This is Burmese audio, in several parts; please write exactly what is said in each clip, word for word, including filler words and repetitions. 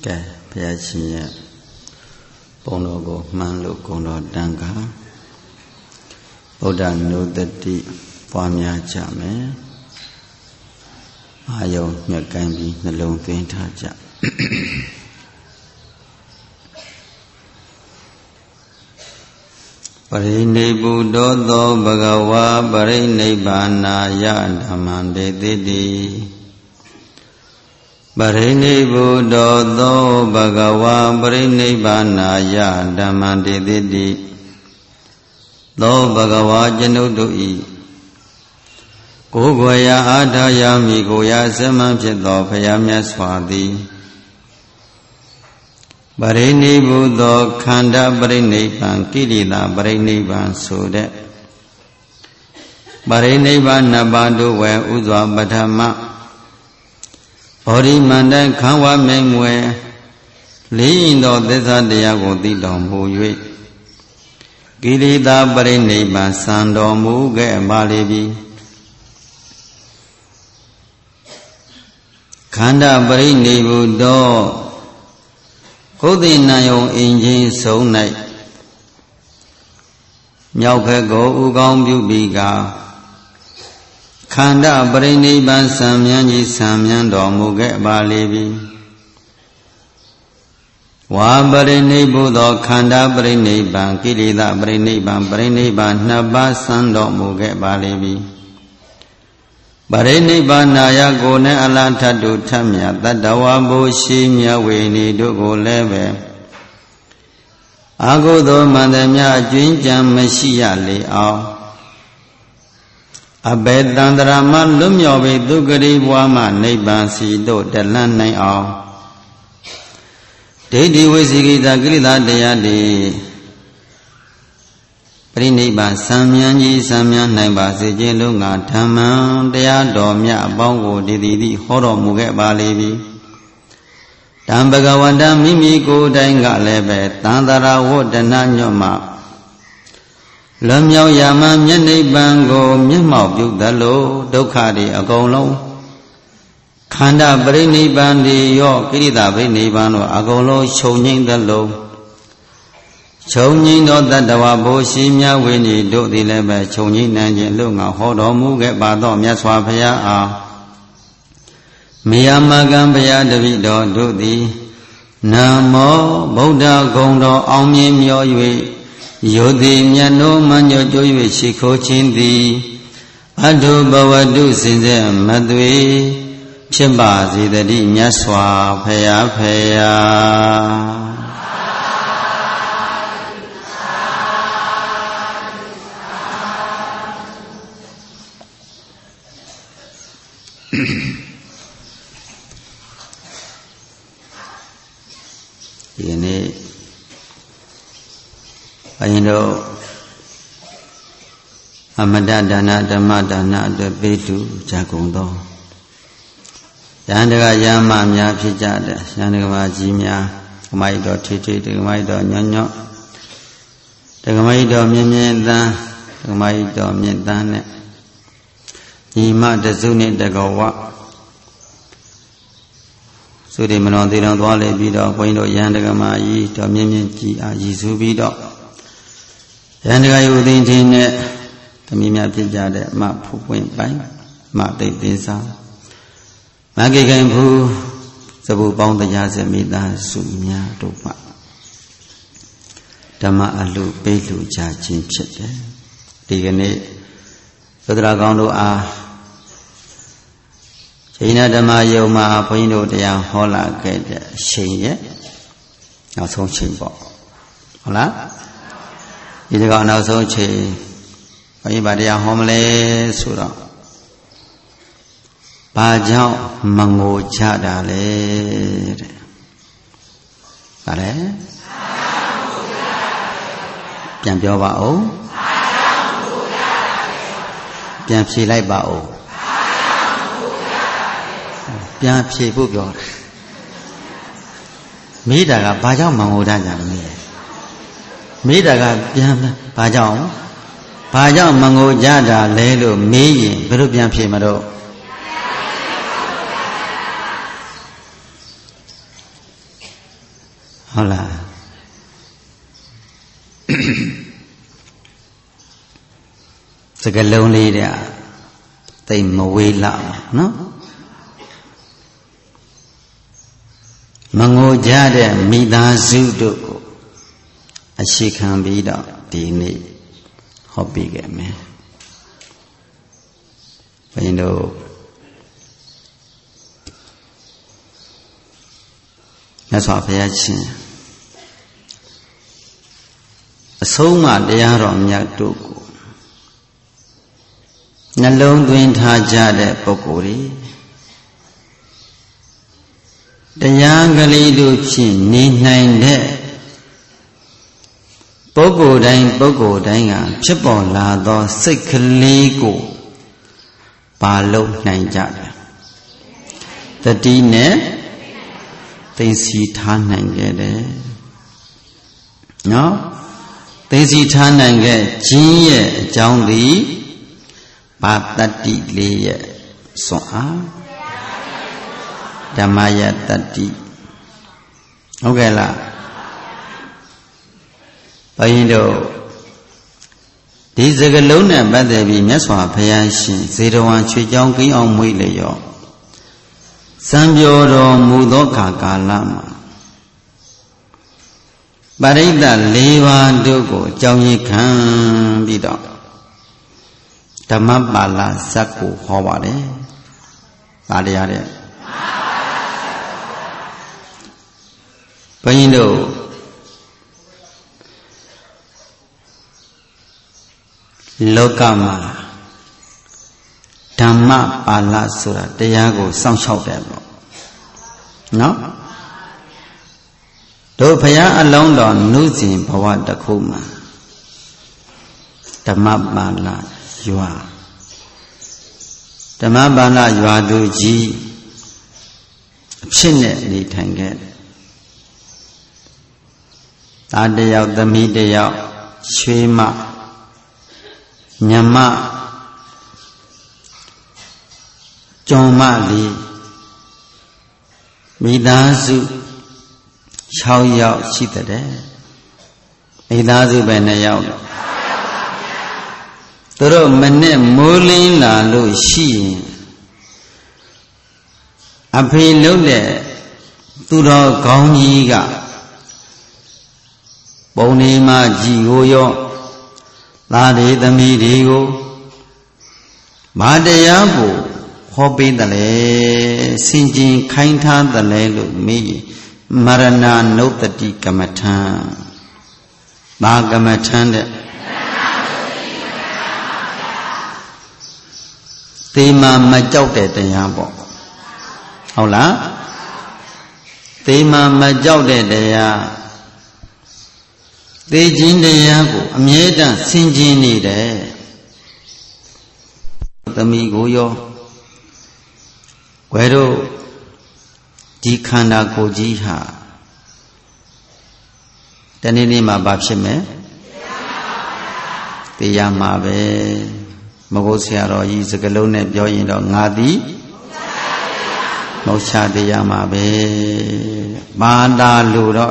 ကဲဘုရားရှင်ရဲ့ပုံတော်ကိုမှန်လို့ဂုဏ်တော်တန်ခါဗုဒ္ဓနုတတိပွားများကြမယ်အာယုံညှက်ကိုင်းပြီးနှလုံးသွင်းထားကြပရိနိဗ္ဗုတောသောဘဂဝါပရိနိဗ္ဗာနာယဓမ္မံဒေတိတိပရိနိဗ္ဗုတောသောဘဂဝါပရိနိဗ္ဗာနာယဓမ္မံဒေတိတိသောဘဂဝါကျွန်ုပ်တို့ဤကိုယ်ွယ်ရာအာထာယမိကိုရာစမံဖြစ်သောဘုရားမြတ်စွာသည်ပရိနိဗ္ဗုသောခန္ဓာပရိနိဗ္ဗာန်ကိလေသာပရိနိဗ္ဗာန်ဆိုတဲ့ပရိနိဗ္ဗာန်နှစ်ပါးတို့ဝယ်ဥစွာပထမဘောဓိမန္တန်ခံဝမိန်မွယ်လေးရင်သောသစ္စာတရားကိုသိတော်မူ၍ကိလေသာပရိနိဗ္ဗာန်စံတော်မူခဲ့ပါလေပြီခန္ဓာပရိနိဗ္ဗုတောကိုယ်သိဏယုံအင်ချင်းဆုံး၌မြောက်ဘက်ကိုဥကောင်းပြုပြီးကခန္ဓာပရိနိဗ္ဗာန်စံမြန်းကြီးစံမြန်းတော်မူခဲ့ပါလေပြီဝါပရိနိဗ္ဗုသောခန္ဓာပရိနိဗ္ဗာန်ကိလေသာပရိနိဗ္ဗာန်ပရိနိဗ္ဗာန်နှစ်ပါးစံတော်မူခဲ့ပါလေပြီပရိနိဗ္ဗာနာယကိုနဲ့အလားထတုထမြတ်တတဝဘုရှိမြဝေနေတို့ကိုလည်းပဲအာဟုသောမန္တမြအကျွင်းကြံမရှိရလေအောင်အဘေတန္တရာမလွတ်မြော်ပြီးသူဂရိဘွားမှနိဗ္ဗာန်စီတို့တလန်းနိုင်အောင်ဒိဋ္ဌိဝိသိကိတကိလေသာတရားတွေပရိနိဗ္ဗာန်စံမြန်းကြီးစံမြန်းနိုင်ပါစေခြင်းလုံးငါဓမ္မံတရားတော်မြတ်အပေါင်းကိုဒီသည်သည်ဟောတော်မူခဲ့ပါလေပြီတံဘဂဝတံမိမိကိုယ်တိုင်ကလည်းပဲသန္တရာဝတ္တနာညွတ်မှလွန်မြောက်ရာမှမျက်နိဗ္ဗာန်ကိုမျက်မှောက်ပြုသလိုဒုက္ခတွေအကုန်လုံးခန္ဓာပရိနိဗ္ဗာန်တွေရောကိရိတာပရိနိဗ္ဗာန်တို့အကုန်လုံးချုပ်ငြိမ့်သလိုချုပ်ငြိမ့်သောတတဝဘုရှိမြဝိနိတို့သည်လည်းပဲချုပ်ငြိမ့်နိုင်ခြင်းလို့ငါဟောတော်မူခဲ့ပါသောမြတ်စွာဘုရားအားမေယမကံဘုရားတပိတော်တို့သည်နမောဗုဒ္ဓဂုံတော်အောင်မြင်မြော်၍ယောတိမြတ်နိုးမညွတ်ကြွ၍ရှိခိုးခြင်းသည်အတုဘဝတုစင်စေမသွေဖြစ်ပါစေတည်းမြတ်စွာဘုရားဖေယာဒီနေ့ဘုရင်တို့အမတဒါနဓမ္မဒါနအတွက်ပေးတူကြကုန်သောယန္တကယမများဖြစ်ကြတဲ့ယန္တကမကြီးများဓမ္မဤတော်ထေထေဓမ္မဤတော်ညွန့်ညွန့်ဓမ္မဤတော်မြင့်မြင့်သန်းဓမ္မဤတော်မြင့်သန်းနဲ့ညီမတစုနဲ့တကောဝသုရိမနောသေတော်သွားလေပြီးတော့ဘုန်းကြီးတို့ယန္တကမကြီးတော်မြင့်မြင့်ကြီးအားရည်စူးပြီးတော့ယန္တကယုသိင်းချင်းနဲ့သမီးများဖြစ်ကြတဲ့အမဖူပွင့်ပိုင်းမသိသိစားမဂိကိန်ဖူသဘုပေါင်းတရားစမိသားစုများတို့မှဓမ္မအလှပေးလှကြခြင်းဖြစ်တယ်ဒီကနေ့သဒ္ဒရာကောင်းတို့အားချိန်နာဓမ္မယုံမှာဘုန်းကြီးတို့တရားဟောလာခဲ့တဲ့အချိန်ရဲ့နောက်ဆုံးချိန်ပေါ့ဟုတ်လားဒီကောင်နောက်ဆုံးချိန်ဘုန်းကြီးဗာတရားဟောမလဲဆိုတော့ဘာကြောင့်မငိုကြတာလဲတဲ့ဗါလဲပြန်ပြောပါဦးပြန်ဖြေလိုက်ပါဦးပြန်ဖြေဖို့ပြောတယ်မိတာကဘာကြောင့်မငိုတတ်ကြလဲမိတာကပြန်ဘာကြောင့်ဘာကြောင့်မငိုကြတာလဲလို့မေးရင်ဘယ်လိုပြန်ဖြေမတော့ဟုတ်လားစကလုံးလေးတဲ့တိတ်မဝေးလာနော်မငိုကြတဲ့မိသားစုတို့ကိုအရှိခံပြီးတော့ဒီနေ့ဟောပြခဲ့မယ်ဘုရင်တို့မြတ်စွာဘုရားရှင်အဆုံးမတရားတော်မြတ်တို့ကိုနှလုံးသွင်းထားကြတဲ့ပုဂ္ဂိုလ်တွေတရားကလေးတို့ဖြင့်နေနိုင်တဲ့ပုဂ္ဂိုလ်တိုင်းပုဂ္ဂိုလ်တိုင်းကဖြစ်ပေါ်လာသောစိတ်ကလေးကိုပါလို့နိုင်ကြတယ်တတိနဲ့သိသိထားနိုင်ခဲ့တယ်နော်သိသိထားနိုင်ခဲ့ခြင်းရဲ့အကြောင်းသည်ဘာတတ္တိလေးရဲ့စွမ်းအားဓမ္မယတတ္တိဟုတ်ကဲ့လားဘုရင်တို့ဒီစကလုံးနဲ့ပတ်သက်ပြီးမြတ်စွာဘုရားရှင်ဇေတဝန်ချွေကြောင်းကိန်းအောင်မွေးလျော်စံပြောတော်မူသောခါကာလမှာပရိသတ်၄ပါးတို့ကိုအကြောင်းရင်းခံပြီးတော့ဓမ္မပါဠိဇတ်ကိုဟောပါတယ်။ဒါတရားတဲ့ဘုန်းကြီးတို့လောကမှာဓမ္မပါဠိဆိုတာတရားကိုစောင့်ရှောက်တယ်ပေါ့နော်တို့ဘုရားအလုံးတော်နုစဉ်ဘဝတစ်ခုမှာဓမ္မပါဠိရွာဓမ္မပါဠိရွာသူကြီးအဖြစ်နဲ့နေထိုင်ခဲ့သားတစ်ယောက်သမီးတစ်ယောက်ရွှေမညမကျော်မလေးမိသားစု၆ယောက်ရှိတဲ့မိသားစုပဲနှစ်ယောက်တော့သူတို့မနဲ့မိုးလင်းလာလို့ရှိရင်အဖေလုံးတဲ့သူတော်ကောင်းကြီးကပုံနေမှကြည်ကိုရောသားတွေသမီးတွေကိုမာတရားကိုဟောပေးတယ်လေစင်ကျင်ခိုင်းထားတယ်လေလို့မေးရင်မရဏနုတ္တိကမ္မထံဘာကမ္မထံတဲ့သေမာမကြောက်တဲ့တရားပေါ့ဟုတ်လားသေမာမကြောက်တဲ့တရားသေခြင်းတရားကိုအမြဲတမ်းဆင်ခြင်နေတယ်သမီးကိုရောွယ်တို့ဒီခန္ဓာကိုယ်ကြီးဟာတနေ့နေ့မှာဘာဖြစ်မယ်သိရမှာပဲမဟုတ်ဆရာတော်ကြီးစကလုံးနဲ့ပြောရင်တော့ငါသည်မောချတရားမှာပဲမာတာလို့တော့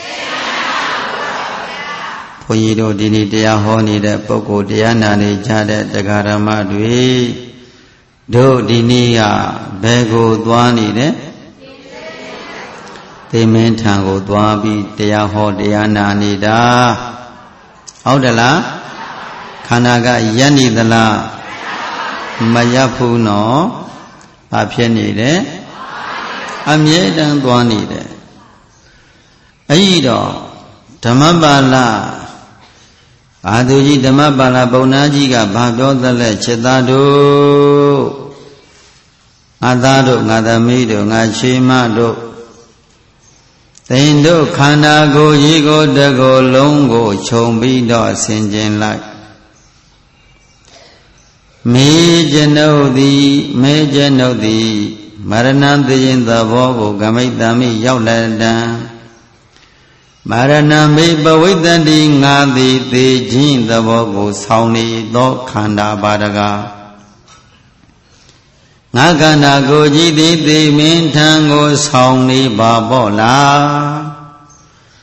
ဘုန်းကြီးတို့ဒီနေ့တရားဟောနေတဲ့ပုဂ္ဂိုလ်တရားနာနေကြတဲ့တရားဓမ္မတွေတို့ဒီနေ့ကဘယ်ကိုသွားနေတယ်သေမင်းထံကိုသွားပြီးတရားဟောတရားနာနေတာဟုတ်တယ်လားခန္ဓာကရပ်နေသလားမရပ်ဘူးနော်ဘာဖြစ်နေတယ်အမြဲတမ်းသွားနေတယ်အဲ့ဒီတော့ဓမ္မပါဠိအာသူကြီးဓမ္မပါဠိပုံနာကြီးကဘာပြောသလဲจิตသားတို့ငါသားတို့ငါသမီးတို့ငါချွေးမတို့သင်တို့ခန္ဓာကိုယ်ကြီးကိုတကိုယ်လုံးကိုခြုံပြီးတော့ဆင်ခြင်လိုက်မေကျွန်ုပ်သည်မေကျွန်ုပ်သည်မရဏသေရင်သဘောကိုဂမိတ်တမိရောက်လက်တံမရဏမေပဝိတ္တိငါသည်သေခြင်းသဘောကိုဆောင်းနေသောခန္ဓာပါတကားငါခန္ဓာကိုယ်ကြီးသည်သေမင်းထံကိုဆောင်းနေပါပေါ့လား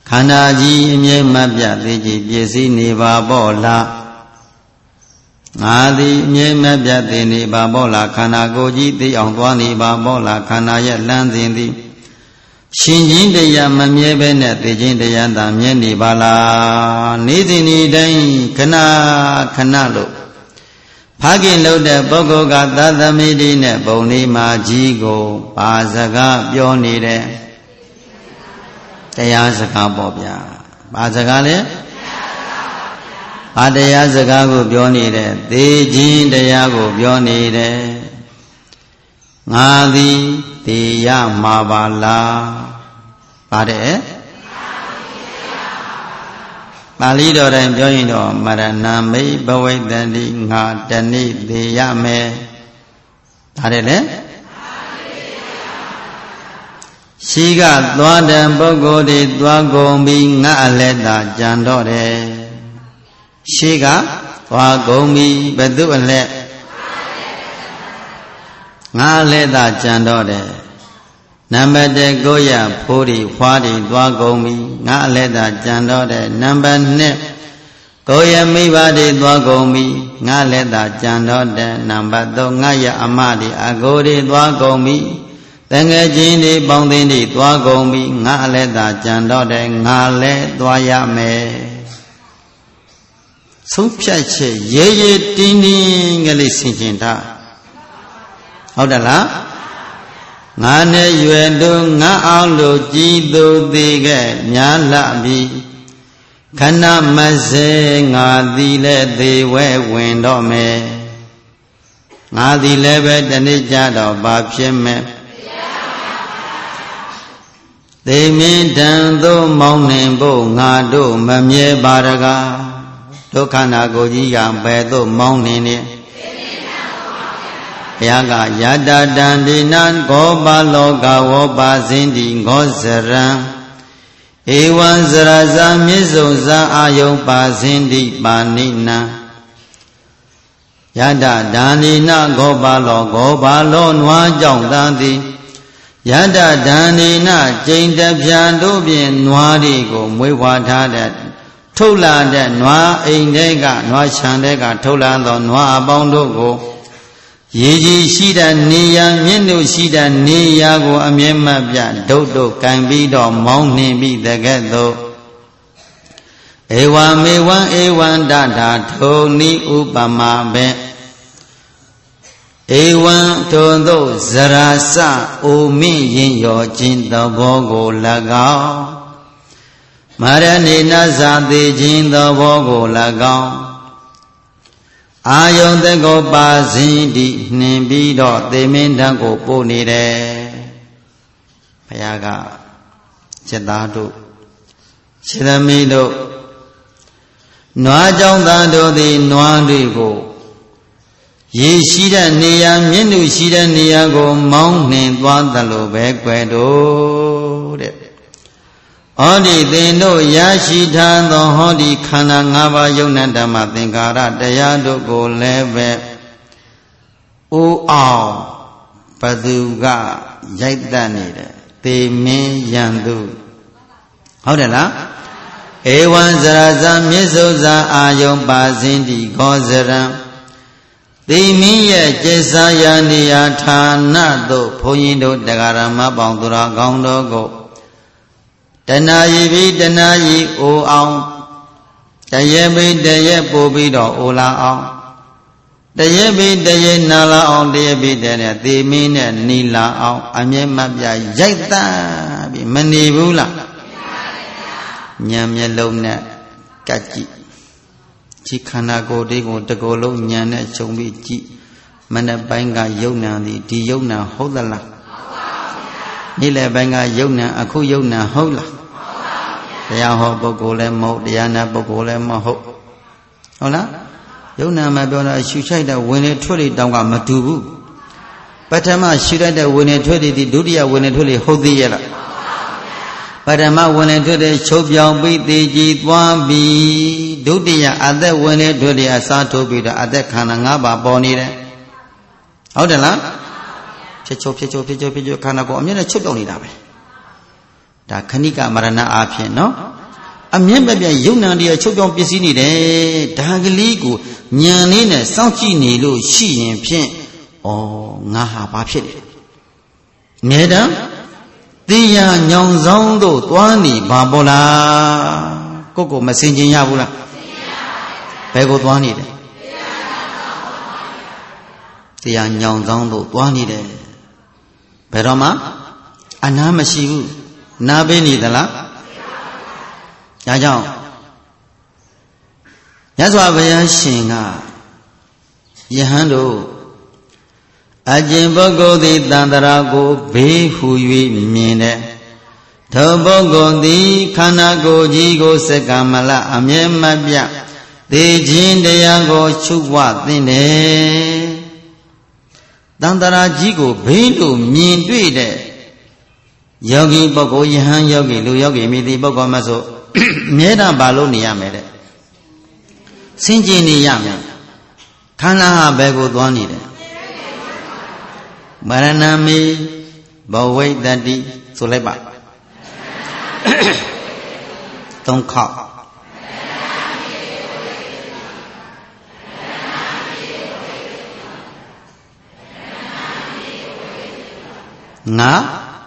ခန္ဓာကြီးအမြဲမပြတ်သေးကြည်ပြည့်စည်နေပါပေါ့လားငါသည်အမြဲမပြတ်သေးနေပါပေါ့လားခန္ဓာကိုယ်ကြီးသိအောင်သွားနေပါပေါ့လားခန္ဓာရဲ့လမ်းစဉ်သည်ရှင်ချင်းတရားမမြဲပဲနဲ့သိချင်းတရားသာမြဲနေပါလားနေစဉ်ဒီတိုင်းခဏခဏလို့ဖခင်လို့တဲ့ပုဂ္ဂိုလ်ကသတ္တမိတိနဲ့ပုံလေးမှာကြီးကိုပါစကားပြောနေတဲ့တရားစကားပေါ့ဗျာပါစကားလဲဘာတရားစကားကိုပြောနေတဲ့သေခြင်းတရားကိုပြောနေတယ်ငါသည်သေရမှာပါလားပါတယ်ပါဠိတော်တိုင်းပြောရင်တော့မရဏမိဘဝိတ္တိငါတနေ့သေရမယ်ဒါတယ်လေရှိကသွားတဲ့ပုဂ္ဂိုလ်တွေသွားကုန်ပြီးငါအလက်သာကြံတော့တယ်ရှိကသွားကုန်ပြီးဘသူအလက်ငါအလက်သာကြံတော့တယ်နံပါတ်တစ်ကိုရဖိုးတွေဖွားတွေသွားကုန်ပြီငါအလက်သာကြံတော့တယ်နံပါတ်နှစ်ကိုရမိဘတွေသွားကုန်ပြီငါလက်သာကြံတော့တယ်နံပါတ်သုံးငါရအမတွေအကိုတွေသွားကုန်ပြီတငယ်ချင်းတွေပေါင်းသင်းတွေသွားကုန်ပြီငါအလက်သာကြံတော့တယ်ငါလည်းသွားရမယ်ဆုံးဖြတ်ချက်ရဲရဲတင်းတင်းကလေးဆင်ခြင်ထားဟုတ်တယ်လားငါနဲ့ရွယ်တို့ငါအောင်လို့ကြည်သူသေးခဲ့များလှပြီခဏမစေငါသည်လည်းသေးဝဲဝင်တော့မယ်ငါသည်လည်းပဲတနေ့ကြတော့ဘာဖြစ်မဲ့သေမင်းတန်သို့မောင်းနှင်ဖို့ငါတို့မမြဲပါတကားဒုက္ခနာကိုကြီးကဘယ်သို့မောင်းနှင်နေဘုရားကယတတံဒီနံဂောပါလောကဝောပါစင်တိဂောဇရံဧဝံဇရဇာမြစ္ဆုံဇာအာယုပါစင်တိပါဏိနံယတဒာနိနဂောပါလောဂောပါလောနွားကြောင့်သာသည်ယတဒာနိနကျိန်တပြာတို့ဖြင့်နွားတွေကိုမွေးဖွားထားတဲ့ထုတ်လာတဲ့နွားအိမ်တွေကနွားခြံတွေကထုတ်လာသောနွားအပေါင်းတို့ကိုရေကြီးရှိတဲ့နေရမြင့်တို့ရှိတဲ့နေရကိုအမြဲမပြဒုတ်တို့ကံပြီးတော့မောင်းနှင်ပြီးတကဲ့သို့ဧဝမေဝံဧဝံတထာထုံနိဥပမာဘေဧဝံထိုသို့ဇရာစအိုမင်းရင်ရောခြင်းသဘောကို၎င်းမရဏိနဇာတိခြင်းသဘောကို၎င်းအာယုန်တကောပါစဉ်တိနှင်ပြီးတော့သေမင်းတန်းကိုပို့နေတယ်ဘုရားကจิตသားတို့ရှင်သမီးတို့နွားကြောင့်သားတို့သည်နွားတွေကိုရေရှိတဲ့နေရာမြင့်လူရှိတဲ့နေရာကိုမောင်းနှင်သွားသလိုပဲကွယ်တို့တဲ့ဟောဒီသင်တို့ရရှိထားသောဟောဒီခန္ဓာ၅ပါးယုံနာဓမ္မသင်္ကာရတရားတို့ကိုလည်းပဲအိုးအောင်ဘသူကရိုက်တတ်နေတယ်သေမင်းရန်သူဟုတ်တယ်လားဧဝံဇရဇာမြစ္ဆုဇာအာယုံပါစင်တိဂောဇရံသေမင်းရဲ့ကျက်စားရာနေရာဌာနသို့ဘုန်းကြီးတို့တရားဓမ္မပေါင်းသူတော်ကောင်းတို့ကိုတဏှာဤပြီးတဏှာဤအိုအောင်တရေပြီးတရေပို့ပြီးတော့အိုလာအောင်တရေပြီးတရေနာလာအောင်တရေပြီးတဲ့နဲ့သေမင်းနဲ့နီလာအောင်အမြဲမပြရိုက်တတ်ပြီးမနေဘူးလားညံမျက်လုံးနဲ့ကတ်ကြည့်ဒီခန္ဓာကိုယ်လေးကိုတကိုယ်လုံးညံနဲ့ခြုံပြီးကြည့်မနေ့ပိုင်းကယုံနာသည်ဒီယုံနာဟုတ်သလားနေ့လယ်ပိုင်းကယုံနာအခုယုံနာဟုတ်လားတရားဟောပုဂ္ဂိုလ်လည်းမဟုတ်တရားနာပုဂ္ဂိုလ်လည်းမဟုတ်ဟုတ်လားယုံနာမှာပြောတာရှူချိုက်တဲ့ဝင်လေထွက်လေတောင်းကမတူဘူးပထမရှူလိုက်တဲ့ဝင်လေထွက်လေဒီဒုတိယဝင်လေထွက်လေဟုတ်သေးရဲ့လားပထမဝင်လေထွက်လေချုပ်ပြောင်ပြီးသေးကြည်သွားပြီးဒုတိယအသက်ဝင်လေထွက်လေအစားထိုးပြီးတော့အသက်ခန္ဓာ၅ပါးပေါ်နေတယ်ဟုတ်တယ်လားဖြစ်ချုပ်ဖြစ်ချုပ်ဖြစ်ချုပ်ဖြစ်ချုပ်ခန္ဓာကိုယ်အမြဲတမ်းချုပ်ပြောင်းနေတာပဲဒါခဏိကမရဏအားဖြင့်နော်အမြဲမပြတ်ယုံနာတရားချုပ်ပြောင်းပစ္စည်းနေတယ်ဒါကလေးကိုဉာဏ်လေးနဲ့စောင့်ကြည့်နေလို့ရှိရင်ဖြင့်ဩငါဟာဘာဖြစ်လဲနေတံတရားညောင်ဆောင်တို့သွားနေပါပေါ်လားကိုကိုမစင်ကျင်ရဘူးလားဘယ်ကိုသွားနေတယ်တရားညောင်ဆောင်တို့သွားနေတယ်ဘယ်တော့မှအနာမရှိဘူးနားပေးနေသလားဒါကြောင့်မြတ်စွာဘုရားရှင်ကယဟန်တို့အကျင့်ပုဂ္ဂိုလ်သည်တန်တရာကိုဘေးဟူ၍မြင်တယ်ထိုပုဂ္ဂိုလ်သည်ခန္ဓာကိုယ်ကြီးကိုစက္ကမလအမြဲမပြတ်သိခြင်းတရားကိုချုပ်ဝသင့်တယ်တန်တရာကြီးကိုဘေးလို့မြင်တွေ့တဲ့ယောဂီပုဂ္ဂိုလ်ယဟန်ယောဂီလူယောဂီမိတိပုဂ္ဂိုလ်မဆိုအမြဲတမ်းဘာလို့နေရမယ်တဲ့စင်ကြင်နေရမယ်ခန္ဓာဟာဘယ်ကိုသွားနေတယ်မရဏမေဘဝိတ္တိဆိုလိုက်ပါသုံးခေါက်ငါ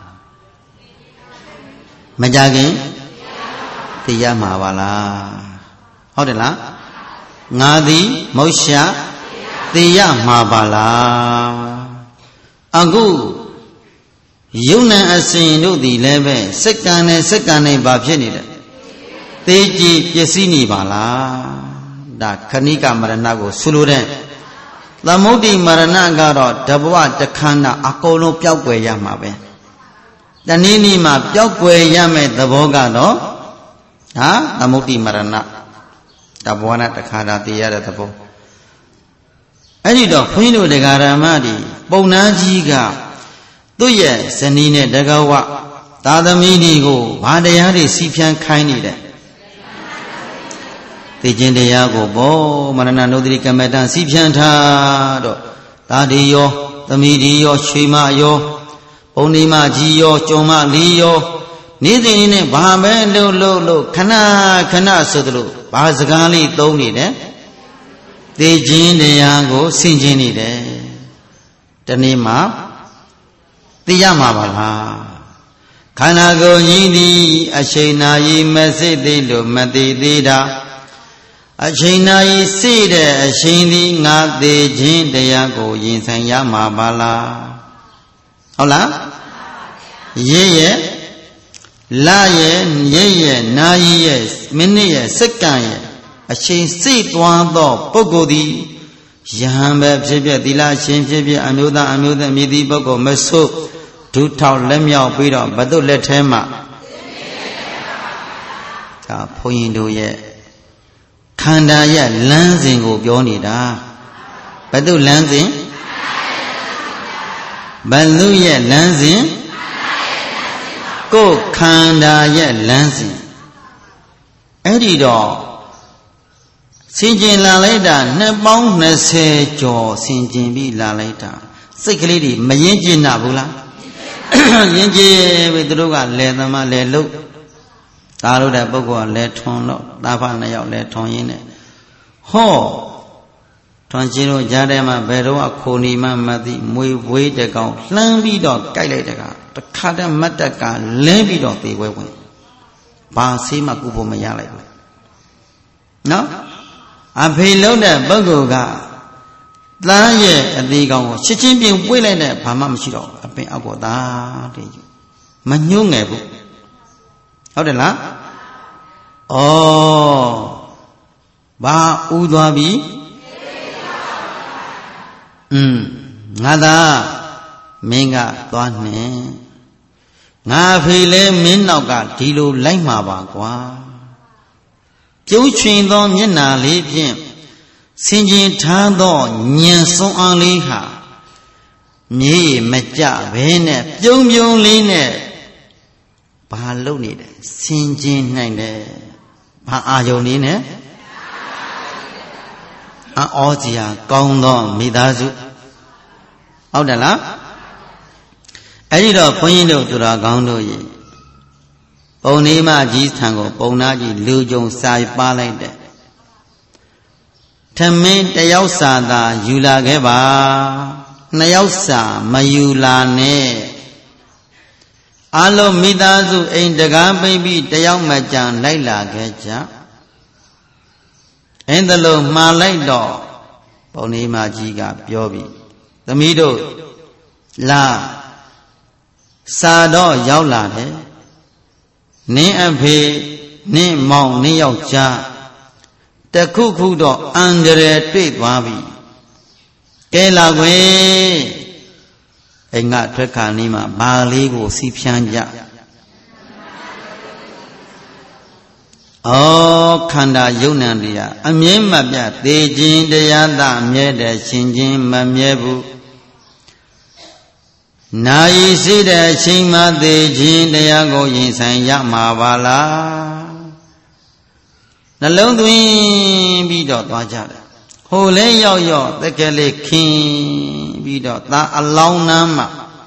မကြခင်သိရမှာပါလားဟုတ်တယ်လားငါသည်မௌရှသိရမှာပါလားအခုယုံနံအစဉ်တို့သည်လည်းပဲစက္ကန့်နဲ့စက္ကန့်နဲ့ဘာဖြစ်နေတယ်သေကြည်ပျက်စီးနေပါလားဒါခဏိကမရဏကိုဆိုလိုတဲ့သမုဒ္ဒိမရဏကတော့တဘဝတခန္ဓာအကုန်လုံးပျောက်ကွယ်ရမှာပဲတနည်းနည်းမှာပျောက်ကွယ်ရမယ့်သဘောကတော့ဟာသမုဒ္ဒိမရဏတဘဝနဲ့တခါတာသိရတဲ့သဘောအဲ့ဒီတော့ခွင်းတို့တရားဓမ္မတွေပုံနာကြီးကသူ့ရဲ့ဇနီးနဲ့တကဝသာသမီတွေကိုဘာတရားတွေစီးဖြန်းခိုင်းနေတယ်သိခြင်းတရားကိုဘောမရဏနုဒ္ဓိကမ္မတံစီးဖြန်းထားတော့သာဒီယောသမီးဒီယောရွှေမယောပုံဒီမကြီးယောကျုံမလီယောနေ့စဉ်နဲ့ဘာပဲလှုပ်လှုပ်လို့ခဏခဏဆိုသလိုဘာစကားလေးသုံးနေတယ်သိခြင်းတရားကိုဆင်ခြင်နေတယ်တနေ့မှသိရမှာပါလားခန္ဓာကိုယ်ကြီးသည်အချိန်နာရီမစစ်သေးလို့မသိသေးတာအချိန်နာရီစိတဲ့အချိန်သည်ငါသိခြင်းတရားကိုရင်ဆိုင်ရမှာပါလားဟုတ်လားရဲရဲ့လရဲ့ရက်ရဲ့နာရီရဲ့မိနစ်ရဲ့စက္ကန့်ရဲ့အချိန်စိသွားသောပုဂ္ဂိုလ်သည်ယဟန်ပဲဖြစ်ဖြစ်သီလရှင်ဖြစ်ဖြစ်အမျိုးသားအမျိုးသမီးသည်ပုဂ္ဂိုလ်မဆုဒုထောက်လက်မြောက်ပြီးတော့ဘသူလက်ထဲမှာဒါဘုန်းကြီးတို့ရဲ့ခန္ဓာရဲ့လမ်းစဉ်ကိုပြောနေတာဘသူလမ်းစဉ်ဘသူရဲ့လမ်းစဉ်ကိုယ်ခန္ဓာရဲ့လမ်းစဉ်အဲ့ဒီတော့ဆင်ကျင်လာလိုက်တာနှစ်ပေါင်း၂၀ကျော်ဆင်ကျင်ပြီးလာလိုက်တာစိတ်ကလေးတွေမရင်ကျင်နာဘူးလားရင်ကျင်ပြီသူတို့ကလယ်သမားလယ်လုတ်သားလို့တဲ့ပုဂ္ဂိုလ်ကလယ်ထွန်တော့သားဖနှစ်ယောက်လယ်ထွန်ရင်းနဲ့ဟောထွန်ချင်းတို့ကြားထဲမှာဘယ်တော့ခိုနေမှမသိမွေဝေးတကောင်လှမ်းပြီးတော့ကြိုက်လိုက်တကတခါတည်းမတ်တက်ကလဲပြီးတော့သေပွဲဝင်ဘာဆေးမှကုဖို့မရလိုက်ဘူးနော်အဖေလုံးတဲ့ပုဂ္ဂိုလ်ကသားရဲ့အသေးကောင်ကိုချစ်ချင်းပြင်ပွေးလိုက်တဲ့ဘာမှမရှိတော့အပင်အောက်ကိုသားတဲ့မညှိုးငယ်ဘူးဟုတ်တယ်လားဩဘာဥသွားပြီอืมငါသာမင်းကသွားနှင်ငါဖေလဲမင်းနောက်ကဒီလိုလိုက်မှာပါကွာကျုံချွင်သောမျက်နာလေးဖြင့်ဆင်ကျင်ထားသောဉာဏ်စွမ်းအားလေးဟာမြေမကြဘဲနဲ့ပြုံးပြုံးလေးနဲ့ဘာလုပ်နေတယ်ဆင်ကျင်နိုင်တယ်ဘာအာယုန်လေးနဲ့အောစရာကောင်းသောမိသားစုဟုတ်တယ်လားအဲ့ဒီတော့ဘုန်းကြီးတို့သူတော်ကောင်းတို့ရေပုံနေမကြီးထံကိုပုံနာကြီးလူကြုံစာပါလိုက်တဲ့ထမင်းတယောက်စာသာယူလာခဲ့ပါနှစ်ယောက်စာမယူလာနဲ့အလုံးမိသားစုအိမ်တကားပိတ်ပြီးတယောက်မကြံလိုက်လာခဲ့ကြအင်းတလုံးမှားလိုက်တော့ပုံနေမကြီးကပြောပြီးသမီးတို့လာစာတော့ရောက်လာတယ်နင်းအဖေနင်းမောင်နင်းယောက်ျားတခုခုတော့အံကြရတွေ့သွားပြီကဲလာခွေအိမ်ကထွက်ခါနီးမှာဘာလေးကိုစီးဖြန်းကြဩခန္ဓာယုံနံတရားအမြဲမပြတ်သေခြင်းတရားသာမြဲတယ်ရှင်ခြင်းမမြဲဘူးနာယီရှိတဲ့အချိန်မှသေခြင်းတရားကိုရင်ဆိုင်ရမှာပါလားနှလုံးသွင်းပြီးတော့သွားကြတယ်ဟိုလဲရောက်ရောက်တက်ကလေးခင်းပြီးတော့သာအလောင်းနှမ်းမှာ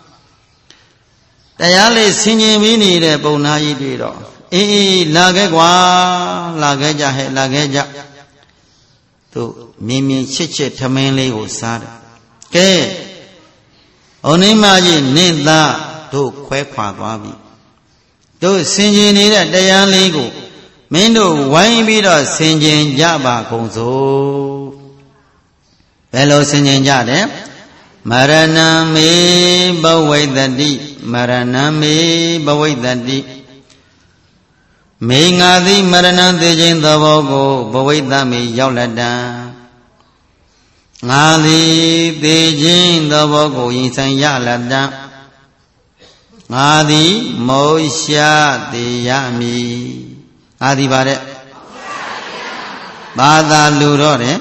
တရားလေးဆင်ခြင်ပြီးနေတဲ့ပုံနာကြီးတွေ့တော့အေးအေးလာခဲ့ကွာလာခဲ့ကြဟဲ့လာခဲ့ကြသူမြင်မြင်ချစ်ချစ်ထမင်းလေးကိုစားတယ်ကဲဩနိမကြီးနင့်သားတို့ခွဲခွာသွားပြီတို့ဆင်ခြင်နေတဲ့တရားလေးကိုမင်းတို့ဝိုင်းပြီးတော့ဆင်ခြင်ကြပါကုန်စို့ဘယ်လိုဆင်ခြင်ကြတယ်မရဏံမေဘဝိတ္တိမရဏံမေဘဝိတ္တိမေငါသည်မရဏံသေခြင်းသဘောကိုဘဝိတ္တမေရောက်လက်တံငါသည်သေခြင်းသဘောကိုရင်ဆိုင်ရလက်တံငါသည်မောရှာသေရမည်ငါသည်ပါတဲ့ဘာသာလူတော့တယ်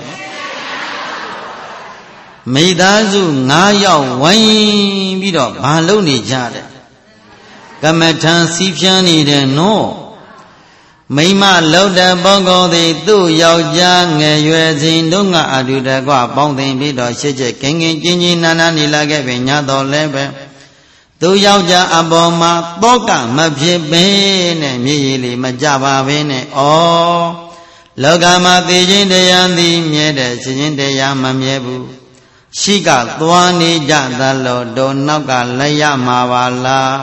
မိသားစု၅ယောက်ဝိုင်းပြီးတော့ဘာလုပ်နေကြတယ်ကမ္မထံစီးဖြန်းနေတယ်နော်မိမလောက်တဲ့ပုဂ္ဂိုလ်သည်သူ့ယောက်ျားငယ်ရွယ်စဉ်တို့ကအတူတကွပေါင်းသိမ့်ပြီးတော့ရှစ်ချက်ကင်ကင်ကျင်းချင်းနာနာနေလာခဲ့ပြီညတော်လည်းပဲသူ့ယောက်ျားအပေါ်မှာတောကမဖြစ်ပင်နဲ့မြေရည်လေးမကြပါဘဲနဲ့ဩလောကမှာသိခြင်းတရားသည်မြဲတဲ့ရှင်ခြင်းတရားမမြဲဘူးရှိကသွားနေကြသလို့တို့နောက်ကလည်းရမှာပါလား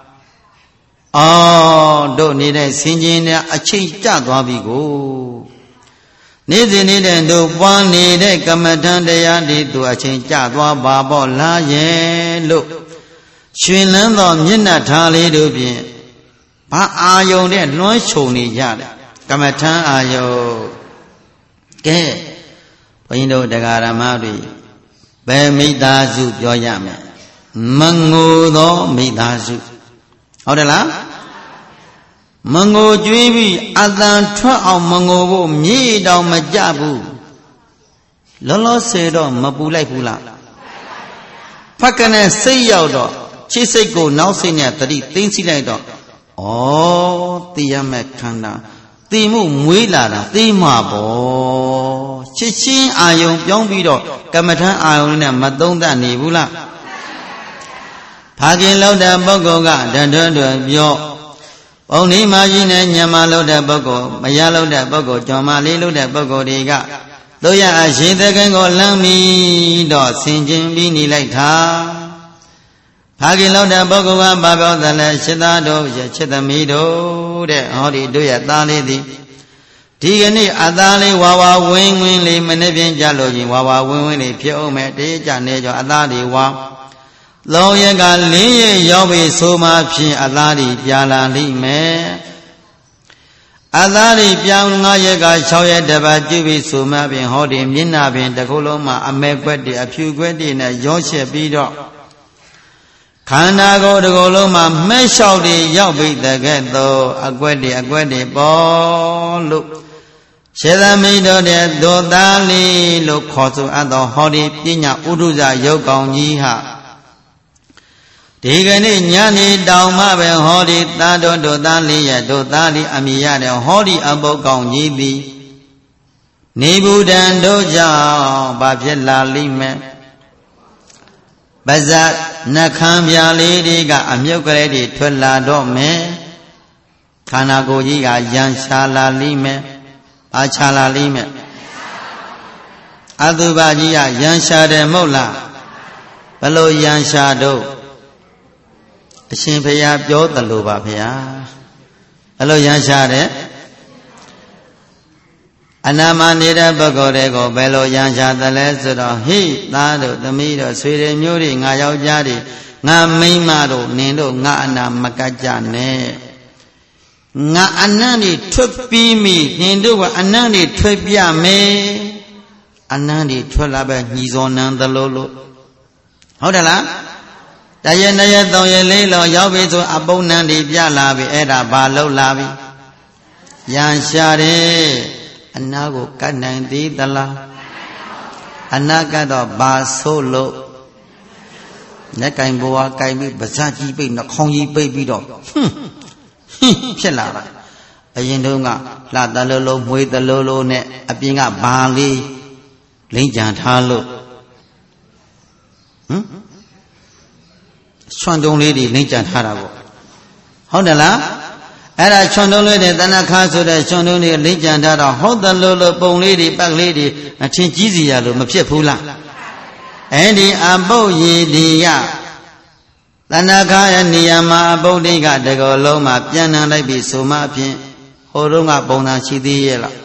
အော်တို့နေတဲ့ဆင်ခြင်တဲ့အချိန်ကျသွားပြီကိုနေ့စဉ်နေတဲ့တို့ပွားနေတဲ့ကမ္မထံတရားဒီသူအချိန်ကျသွားပါပေါ့လားရဲ့လို့ရှင်လန်းသောမျက်နှာထားလေးတို့ဖြင့်ဘာအာယုံနဲ့လွှမ်းခြုံနေကြတယ်ကမ္မထံအာယုံကဲဘုန်းကြီးတို့တရားဓမ္မတွေဘယ်မိသားစုပြောရမယ်မငိုသောမိသားစုဟုတ်တယ်လားမငိုကြွေးပြီးအတန်ထွက်အောင်မငိုဖို့မြေတောင်မကြဘူးလောလောဆယ်တော့မပူလိုက်ဘူးလားဖက်ကနေစိတ်ရောက်တော့ချစ်စိတ်ကိုနောက်စိတ်နဲ့တတိသိမ့်စီလိုက်တော့ဩသိရမဲ့ခန္ဓာသိမှုမွေးလာတာသိမှာပေါ့ချစ်ချင်းအာယုံပြောင်းပြီးတော့ကမ္မထံအာယုံနဲ့မသုံးသပ်နေဘူးလားဖခင်လောက်တဲ့ပုဂ္ဂိုလ်ကတတွတ်တွတ်ပြောပုံနေမကြီးနဲ့ညမလောက်တဲ့ပုဂ္ဂိုလ်မရလောက်တဲ့ပုဂ္ဂိုလ်ကြော်မလေးလောက်တဲ့ပုဂ္ဂိုလ်တွေကတို့ရအရှိသခင်ကိုလမ်းပြီးတော့ဆင်ခြင်ပြီးနေလိုက်တာဖခင်လောက်တဲ့ပုဂ္ဂိုလ်ကဘာပြောသလဲရှစ်သားတို့ရချစ်သမီးတို့တဲ့ဟောဒီတို့ရသားလေးသည်ဒီကနေ့အသားလေးဝါဝါဝင်းဝင်းလေးမနေ့ပြင်ကြလို့ချင်းဝါဝါဝင်းဝင်းလေးဖြစ်အောင်မဲ့တေးကြနေကြအသားတွေဝါလောရက်ကလင်းရရောက်ပြီဆိုမှဖြင့်အသားတွေပြလာလိမ့်မယ်အသားတွေပြောင်းငါရက်က၆ရက်တပတ်ကျပြီဆိုမှဖြင့်ဟောဒီမျက်နှာပင်တစ်ခုလုံးမှာအမဲကွက်တွေအဖြူကွက်တွေနဲ့ရောရှက်ပြီးတော့ခန္ဓာကိုယ်တစ်ခုလုံးမှာမှဲ့လျှောက်တွေရောက်ပြီတကဲ့သို့အကွက်တွေအကွက်တွေပေါ်လို့ရှေသမိတ်တို့တဲ့ဒုသားလေးလို့ခေါ်ဆိုအပ်သောဟောဒီပညာဥဒုဇရုပ်ကောင်းကြီးဟာဒီကနေ့ညနေတောင်မှပဲဟောဒီသာတော်တို့သားလေးရဲ့တို့သားလေးအမိရတဲ့ဟောဒီအပုတ်ကောင်းကြီးသည်နေဘူးတန်တို့ကြောင့်ဘာဖြစ်လာလိမ့်မယ်ပါဇက်နှခမ်းပြားလေးတွေကအမြုပ်ကလေးတွေထွက်လာတော့မယ်ခန္ဓာကိုယ်ကြီးကရန်ရှာလာလိမ့်မယ်ဘာရှာလာလိမ့်မယ်အတုပကြီးကရန်ရှာတယ်မဟုတ်လားဘယ်လိုရန်ရှာတော့အရှင်ဘုရားပြောသလိုပါဗျာဘယ်လိုရန်ရှာတယ်အနာမနေတဲ့ပုဂ္ဂိုလ်တွေကိုဘယ်လိုရန်ရှာသလဲဆိုတော့ဟိသားတို့သမီးတို့ဆွေတွေမျိုးတွေငါယောက်ျားတွေငါမိန်းမတို့နင်တို့ငါအနာမကကြနဲ့ငါအနံ့တွေထွက်ပြီးမိနင်တို့ကအနံ့တွေထွက်ပြမယ်အနံ့တွေထွက်လာပဲညီစောနံသလိုလို့ဟုတ်တယ်လားတရနှစ်ရက်သုံးရက်လေးလောရောက်ပြီဆိုအပုံနံတွေပြလာပြီအဲ့ဒါဘာလို့လာပြီရန်ရှာတယ်အနာကိုကတ်နိုင်သေးသလားအနာကတော့ဘာဆိုလို့လက်ကင်ဘွားကင်ပြီးပါးစပ်ကြီးပိတ်နှာခေါင်းကြီးပိတ်ပြီးတော့ဟွန်းဖြစ်လာတာအရင်တုန်းကလှတလုံးလုံးမွေးတလုံးလုံးနဲ့အပြင်ကဘာလေးလိမ့်ကြံထားလို့ဟမ်ချွန်တုံးလေးတွေလိမ့်ကြံထားတာပေါ့ဟုတ်တယ်လားအဲ့ဒါချွန်တုံးလေးတွေတဏ္ဍခါဆိုတဲ့ချွန်တုံးတွေလိမ့်ကြံထားတော့ဟုတ်တလုံးလုံးပုံလေးတွေပတ်လေးတွေအထင်ကြီးစီရလို့မဖြစ်ဘူးလားအဲ့ဒီအပုပ်ရည်ဒီကတဏ္ဍခါရဲ့နေရာမှာအပုပ်တိကတကောလုံးမှာပြန်နှံလိုက်ပြီးဆိုမှအပြင်ဟိုတုန်းကပုံစံရှိသေးရဲ့လား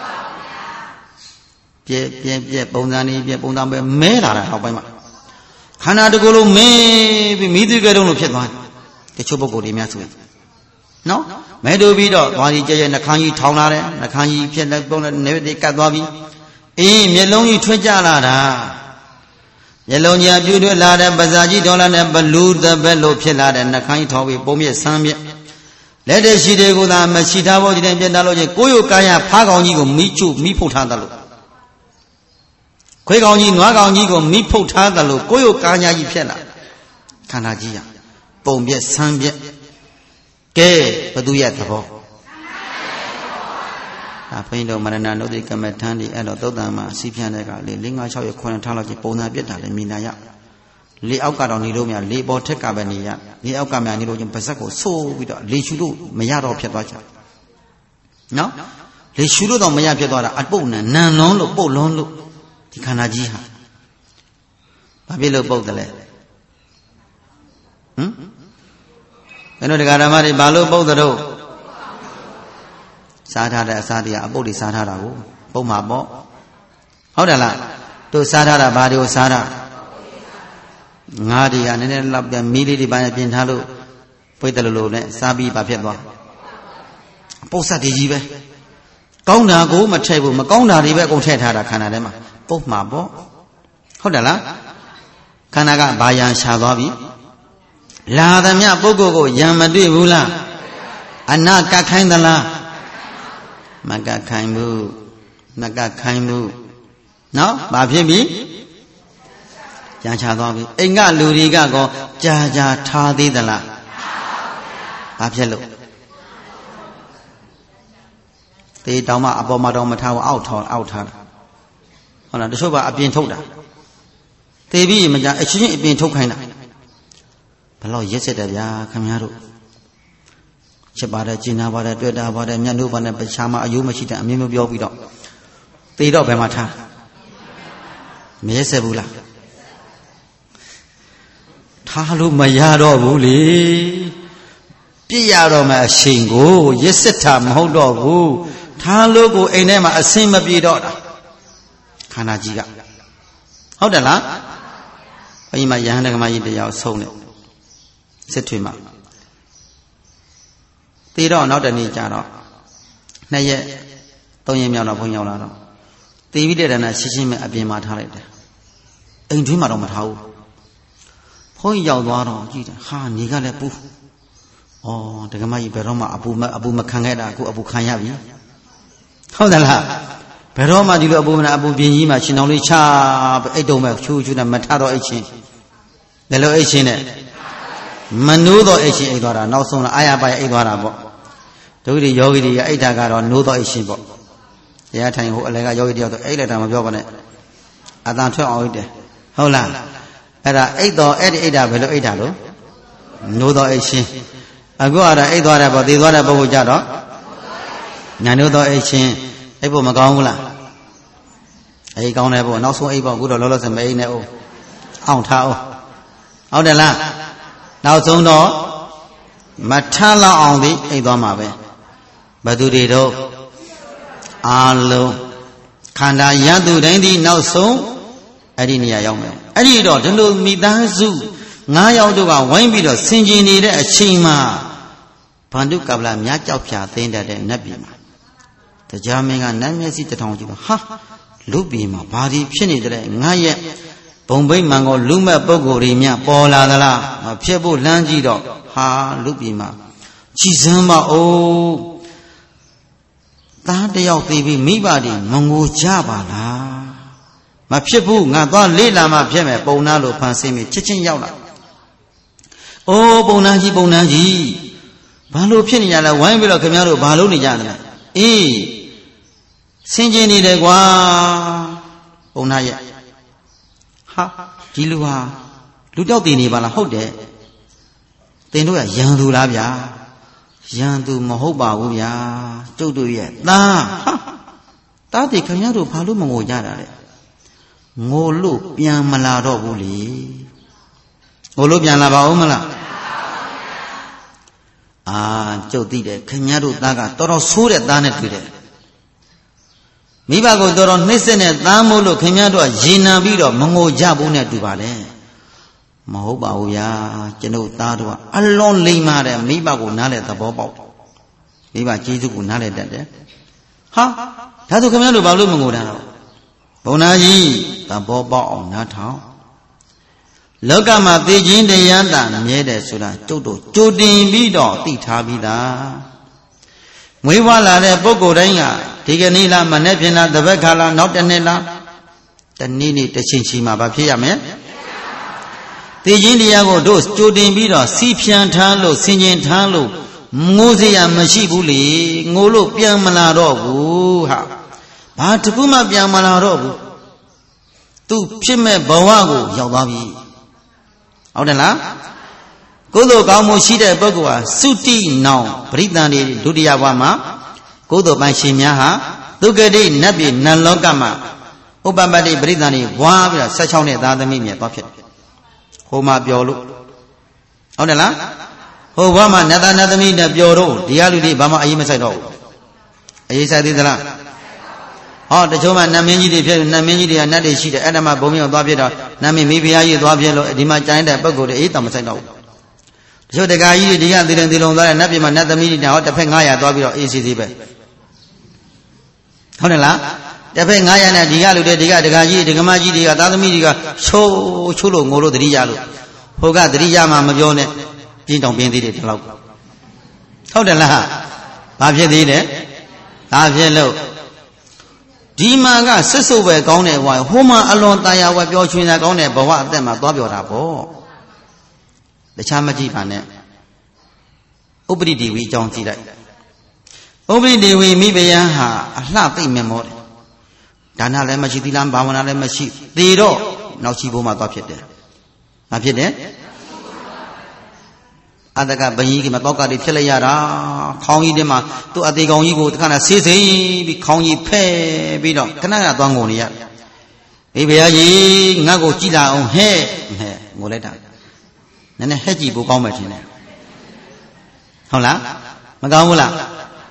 ပြဲပြဲပြဲပုံစံနေပြဲပုံစံပဲမဲလာတာနောက်ပိုင်းမှာခန္ဓာတကောလုံးမဲပြီးမိသူကဲတုံးလို့ဖြစ်သွားတယ်တချို့ပုဂ္ဂိုလ်တွေများဆိုရင်နော်မဲတို့ပြီးတော့သွားကြီးကြဲကြဲနှာခမ်းကြီးထောင်လာတယ်နှာခမ်းကြီးဖြစ်တဲ့ပုံနဲ့နေတွေကတ်သွားပြီးအေးမျက်လုံးကြီးထွက်ကြလာတာမျက်လုံးကြီးပြူထွက်လာတဲ့ပါးစပ်ကြီးထောင်လာတဲ့ဘလူးတပက်လို့ဖြစ်လာတဲ့နှာခမ်းကြီးထောင်ပြီးပုံမြက်ဆန်းမြက်လက်တရှိတွေကိုသာမရှိထားဖို့ဒီတိုင်းပြတ်သားလို့ချင်းကိုယ်ရကာယဖားကောင်ကြီးကိုမိချုမိဖုတ်ထားတယ်လို့ခွေးကောင်ကြီးနွားကောင်ကြီးကိုမိဖုတ်ထားတယ်လို့ကိုယ်ရကာညာကြီးဖြစ်လာခန္ဓာကြီးရပုံပြက်ဆန်းပြက်ကဲဘသူရဲ့သဘောအဖိတို့မရဏနုဒ္ဓိကမ္မထန်ဒီအဲ့တော့သုတ်တံမှာစီးဖြန်းတဲ့ကလေ၄၅၆ရခွန်းထားလောက်ချင်းပုံစံပြက်တာလေမိနာရလေအောက်ကတော့နေလို့မရလေပေါ်ထက်ကပဲနေရလေအောက်ကမှနေလို့ချင်းပါဇက်ကိုဆိုးပြီးတော့လေရှူလို့မရတော့ဖြစ်သွားချင်နော်လေရှူလို့တော့မရဖြစ်သွားတာအပုပ်နံနံလုံးလို့ပုတ်လုံးလို့ဒီခန္ဓာကြီးဟာဘာဖြစ်လို့ပုတ်တယ်လဲဟမ်ဘယ်လိုတရားဓမ္မတွေဘာလို့ပုတ်တဲ့တော့စားထားတဲ့အစားတွေအပုတ်တွေစားထားတာကိုပုတ်မှာပေါ့ဟုတ်တယ်လားတို့စားထားတာဘာတွေကိုစားတာငါးတွေကနည်းနည်းလောက်ပြန်မီးလေးတွေပိုင်းပြင်ထားလို့ပွေးတယ်လို့နဲ့စားပြီးပါဖြစ်သွားပုတ်ဆက်တွေကြီးပဲကောင်းတာကိုမထည့်ဘူးမကောင်းတာတွေပဲအကုန်ထည့်ထားတာခန္ဓာထဲမှာပုတ်မှာပေါ့ဟုတ်တယ်လားခန္ဓာကဘာယံရှာသွားပြီလာသမျှပုဂ္ဂိုလ်ကိုယံမတွေ့ဘူးလားအနာကတ်ခိုင်းသလားမကတ်ခိုင်းဘူးမကတ်ခိုင်းဘူးနော်ဘာဖြစ်ပြီကြံချသွားပြီအိမ်ကလူတွေကကောကြာကြာထားသေးသလားဘာဖြစ်လို့တေးတောင်မှအပေါ်မှာတောင်မထားဘူးအောက်ထောင်အောက်ထားတာဟုတ်လားတချို့ကအပြင်ထုတ်တာတေးပြီးမကြအချင်းချင်းအပြင်ထုတ်ခိုင်းတာဘယ်တော့ရက်စစ်တယ်ဗျာခင်ဗျားတို့ချစ်ပါတယ်ကျင်နာပါတယ်တွေ့တာပါတယ်မျက်နှာပါတယ်ပချာမအယိုးမရှိတဲ့အမြင်မျိုးပြောပြီးတော့တေးတော့ဘယ်မှာထားမရက်ဆက်ဘူးလားထားလို့မရတော့ဘူးလေပြည့်ရတော့မှအချိန်ကိုရက်စစ်တာမဟုတ်တော့ဘူးထားလို့ကိုအိမ်ထဲမှာအဆင်မပြေတော့တာခန္ဓာကြီးကဟုတ်တယ်လားဘယ်မှာယဟန်တက္ကမကြီးတရားဆုံးတယ်စစ်ထွေမှာတေတော့နောက်တနေ့ကျတော့နှစ်ရက်သုံးရက်မြောက်တော့ဘုန်းရောက်လာတော့တေပြီးတဲ့တဏ္ဍရှင်းရှင်းမဲ့အပြင်မှာထားလိုက်တယ်အိမ်တွင်းမှာတော့မထားဘူးဘုန်းကြီးရောက်သွားတော့ကြည့်တယ်ဟာနေကလည်းပူဩတက္ကမကြီးဘယ်တော့မှအပူမအပူမခံခဲ့တာအခုအပူခံရပြီဟုတ်သလားဘယ်တော့မှဒီလိုအပူမနာအပူပြင်းကြီးမှာရှင်တော်လေးချအိတ်တုံမဲ့ချူချူနဲ့မထတော့အိတ်ချင်းဘယ်လိုအိတ်ချင်းနဲ့မနိုးတော့အိတ်ချင်းအိတ်သွားတာနောက်ဆုံးလာအာရပါရအိတ်သွားတာပေါ့ဒုက္ခတွေယောဂီတွေအိတ်တာကတော့နိုးတော့အိတ်ချင်းပေါ့တရားထိုင်ဟိုအလဲကယောဂီတယောက်တော့အိတ်လိုက်တာမပြောပါနဲ့အတန်ထွက်အောင်အိတ်တယ်ဟုတ်လားအဲ့ဒါအိတ်တော်အဲ့ဒီအိတ်တာဘယ်လိုအိတ်တာလို့နိုးတော့အိတ်ချင်းအခုကတော့အိတ်သွားတဲ့ပေါ့တည်သွားတဲ့ပုဂ္ဂိုလ်ကြတော့ညာတို့တော့အိတ်ချင်းအိတ်ဖို့မကောင်းဘူးလားအိတ်ကောင်းတယ်ပေါ့နောက်ဆုံးအိတ်ပေါ့အခုတော့လောလောဆယ်မအိတ်နဲ့အိုးအောင်ထားအောင်ဟုတ်တယ်လားနောက်ဆုံးတော့မထလောက်အောင်ဒီအိတ်သွားမှာပဲဘသူတွေတော့အာလုံးခန္ဓာရသူတိုင်းဒီနောက်ဆုံးအဲ့ဒီနေရာရောက်မယ်အဲ့ဒီတော့ဒီလိုမိသားစုငါးယောက်တို့ကဝိုင်းပြီးတော့ဆင်ကျင်နေတဲ့အချိန်မှာဗန္ဓုကပလမြားကြောက်ဖြာသိမ့်တတ်တဲ့နတ်ပြည်မှာတရားမင်းကနတ်မျက်စိတထောင်ကြည့်တော့ဟာလူပြည်မှာဘာဒီဖြစ်နေတဲ့ငါရဲ့ဘုံဘိမှန်ကိုလူမဲ့ပုဂ္ဂိုလ်တွေများပေါ်လာသလားမဖြစ်ဖို့လမ်းကြည့်တော့ဟာလူပြည်မှာကြည်စမ်းပါဦးသားတယောက်သေးပြီးမိဘတွေမငိုကြပါလားမဖြစ်ဘူးငါသွားလေးလာမှဖြစ်မယ်ပုံနာလို့ဖန်ဆင်းပြီးချစ်ချင်းရောက်လာအိုးပုံနာကြီးပုံနာကြီးဘာလို့ဖြစ်နေကြလဲဝိုင်းပြီးတော့ခင်ဗျားတို့ဘာလို့နေကြလဲအေးဆင်ကျင်နေတယ်ကွာပုံနာရဲ့ဟာဒီလူဟာလူတောက်တည်နေပါလားဟုတ်တယ်တင်တို့ကရန်သူလားဗျာရန်သူမဟုတ်ပါဘူးဗျာကျုပ်တို့ရဲ့သားဟာသားတွေခင်ဗျားတို့ဘာလို့မငိုကြတာလဲငိုလို့ပြန်မလာတော့ဘူးလေငိုလို့ပြန်လာပါဦးမလားအာကျုပ်သိတယ်ခင်ဗျားတို့သားကတော်တော်ဆိုးတဲ့သားနဲ့တွေ့တယ်မိဘကိုတော်တော်နှိမ့်ဆက်တဲ့သားမို့လို့ခင်ဗျားတို့ကရေနံပြီးတော့မငိုကြဘူးနဲ့တူပါလေမဟုတ်ပါဘူးဗျာကျွန်ုပ်သားတို့ကအလွန်လိမ္မာတယ်မိဘကိုနားလဲသဘောပေါက်မိဘကျေးဇူးကိုနားလဲတတ်တယ်ဟာဒါဆိုခင်ဗျားတို့ဘာလို့မငိုတာတော့ဘုံနာကြီးသဘောပေါက်အောင်နားထောင်လောကမှာသိခြင်းတရားတာမြဲတယ်ဆိုတာကျုပ်တို့ကြိုတင်ပြီးတော့သိထားပြီးသားမွေးဖွားလာတဲ့ပုဂ္ဂိုလ်တိုင်းကဒီကနေ့လားမနေ့ဖြင့်လားတပတ်ခါလားနောက်တစ်နေ့လားတနေ့နေ့တစ်ချိန်ချိန်မှာဘာဖြစ်ရမလဲသိခြင်းတရားကိုတို့ကြိုတင်ပြီးတော့စီးဖြန့်ထားလို့ဆင်ခြင်ထားလို့ငိုစရာမရှိဘူးလေငိုလို့ပြန်မလာတော့ဘူးဟာဘာတခုမှပြန်မလာတော့ဘူးသူဖြစ်မဲ့ဘဝကိုရောက်သွားပြီဟုတ်တယ်လားကုသိုလ်ကောင်းမှုရှိတဲ့ပုဂ္ဂိုလ်ဟာသုတိနောင်ပရိသန္တိဒုတိယဘဝမှာကုသိုလ်ပိုင်ရှင်များဟာဒုက္ခတိနတ်ပြည်နတ်လောကမှာဥပပတ္တိပရိသန္တိဘွားပြီးတော့ဆက်ချောင်းတဲ့သားသမီးမြတ်သွားဖြစ်တယ်ဟိုမှာပြောလို့ဟုတ်တယ်လားဟိုဘဝမှာနတ်သားနတ်သမီးနဲ့ပြောတော့ဒီရလူတွေဘာမှအရေးမဆိုင်တော့ဘူးအရေးဆိုင်သေးသလားဟောတချို့မှနတ်မင်းကြီးတွေဖြစ်နတ်မင်းကြီးတွေကနတ်တွေရှိတယ်အဲ့ဒါမှဘုံမြောက်သွားဖြစ်တော့နတ်မင်းမိဖုရားကြီးသွားဖြစ်လို့ဒီမှာကျိုင်းတဲ့ပုဂ္ဂိုလ်တွေအေးတောင်မဆိုင်တော့ဘူးတချို့တကာကြီးတွေဒီကသေတယ်သေလုံသွားတဲ့နတ်ပြည်မှာနတ်သမီးတွေဟောတစ်ဖက်ငါးရာသွားပြီးတော့အေးစီစီပဲဟုတ်တယ်လားတစ်ဖက်ငါးရာနဲ့ဒီကလူတွေဒီကတကာကြီးဒီကမကြီးတွေကသားသမီးတွေကချိုးချိုးလို့ငိုလို့တတိယလို့ဟိုကတတိယမှမပြောနဲ့ပြင်းတောင်ပြင်းသေးတယ်ဒီလောက်ဟုတ်တယ်လားဘာဖြစ်သေးလဲဘာဖြစ်လို့ဒီမှာကစစ်စုပ်ပဲကောင်းတယ်ဟိုဟိုမှာအလွန်ตายဝဲပြောချွင်တာကောင်းတယ်ဘဝအသက်မှာသွားပြောတာပေါ့တခြားမကြည့်ပါနဲ့ဥပရိဒေဝီအကြောင်းကြည့်လိုက်ဥပရိဒေဝီမိဖုရားဟာအလှသိမ့်မြမောတယ်ဒါနလည်းမရှိသီလဘာဝနာလည်းမရှိသေတော့နောက်ချီဘိုးမှာသွားဖြစ်တယ်ဘာဖြစ်တယ်အတကဘယင်းကြီးမှာတောက်ကတွေဖြစ်လိုက်ရတာခေါင်းကြီးထဲမှာသူ့အသေးကောင်ကြီးကိုတခါနဲ့ဆေးစိမ့်ပြီးခေါင်းကြီးဖဲပြီးတော့ခဏခဏသွားငုံနေရမိဖုရားကြီးငါ့ကိုကြည်လာအောင်ဟဲ့ဟဲ့ငိုလိုက်တာနည်းနည်းဟဲ့ကြည့်ဖို့ကောင်းမယ်ထင်တယ်ဟုတ်လားမကောင်းဘူးလား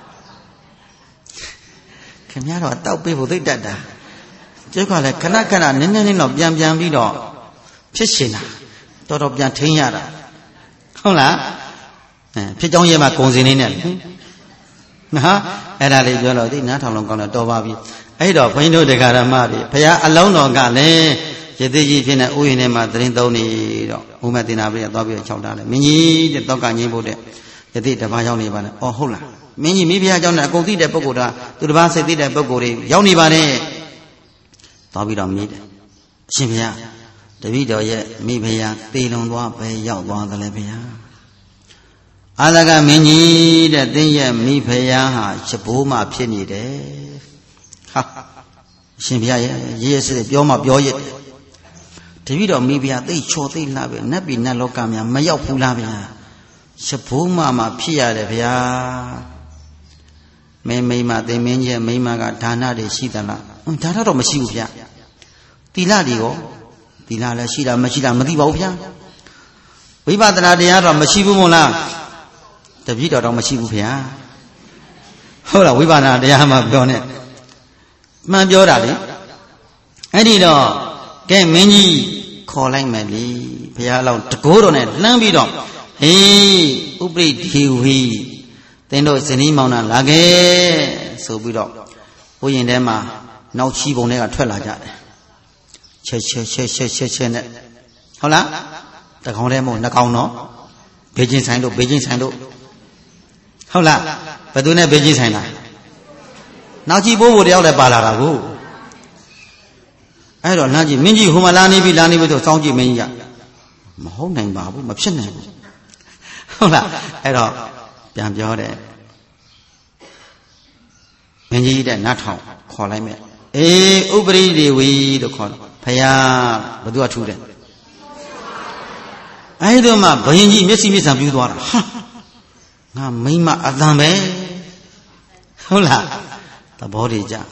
ခင်ဗျားတော့တောက်ပေးဖို့သိတတ်တာကျုပ်ကလည်းခဏခဏနည်းနည်းလေးတော့ပြန်ပြန်ပြီးတော့ဖြစ်ရှင်တာတော်တော်ပြန်ထိန်းရတာဟုတ်လားအဲဖြစ်ကြောင်းရဲမှာဂုံစင်နေနဲ့နော်အဲ့ဒါလေးပြောလို့ဒီနားထောင်လုံးကောင်းတော့တော်ပါပြီအဲ့တော့ဘုန်းကြီးတို့တရားဓမ္မတွေဘုရားအလုံးတော်ကလည်းရသေးကြီးဖြစ်နေဥယျာဉ်ထဲမှာသရင်သုံးနေတော့ဘုမတင်နာပြည့်သွားပြီး၆တာလဲမင်းကြီးတဲ့တောက်ကငင်းဖို့တဲ့ရသေးတပါးရောက်နေပါနဲ့အော်ဟုတ်လားမင်းကြီးမိဖုရားကြောင့်လည်းအကုန်သိတဲ့ပုဂ္ဂိုလ်ကသူတစ်ပါးစိတ်သိတဲ့ပုဂ္ဂိုလ်တွေရောက်နေပါနဲ့သွားပြီးတော့မြည်တယ်အရှင်ဘုရားတပည့်တော်ရဲ့မိဖုရားသေလွန်သွားပဲရောက်သွားသလဲဘုရားအာသကမင်းကြီးတဲ့သင်ရဲ့မိဖုရားဟာရဘိုးမှဖြစ်နေတယ်ဟာအရှင်ဘုရားရဲ့ရေးရစစ်ပြောမှပြောရစ်တပည့်တော်မိဖုရားသိချော်သိလှပဲနတ်ပြည်နတ်လောကများမရောက်ဘူးလားဗျာ Shapuma ma pia de pia. May may ma de menje may maga dana de shidala. Um dana to mashi upia. Tila digo. Tila la shida mashida mati ba upia. Vipatana de yaro mashi bumola. The video of mashi upia. Hola, Vipana de Yama Bone. Mandiorali. Edido. Came many calling me. Pialo to go on it. Lambido. Hey, Upri Hiwi. Then do Seni Mona Lage. So we do. We in them are now cheap on their twelve. Che che che che che che. Hola. The Condemo Nakano. Beijing sign to Beijing sign to. Hola. But do not Beijing sign. Now Chibo would yell at Balarago. I don't know. Minji Humalani Vilani with the Songi Mania. My whole name Babu, my chin. Hola. I don't. Jam Jode. Minji that not how. Call I me. Eh, Ubri de we the call. Paya. But do a children. I don't know. Benji, Missy Miss and Budwara. Now, Mima Adame. Hola. The body jam.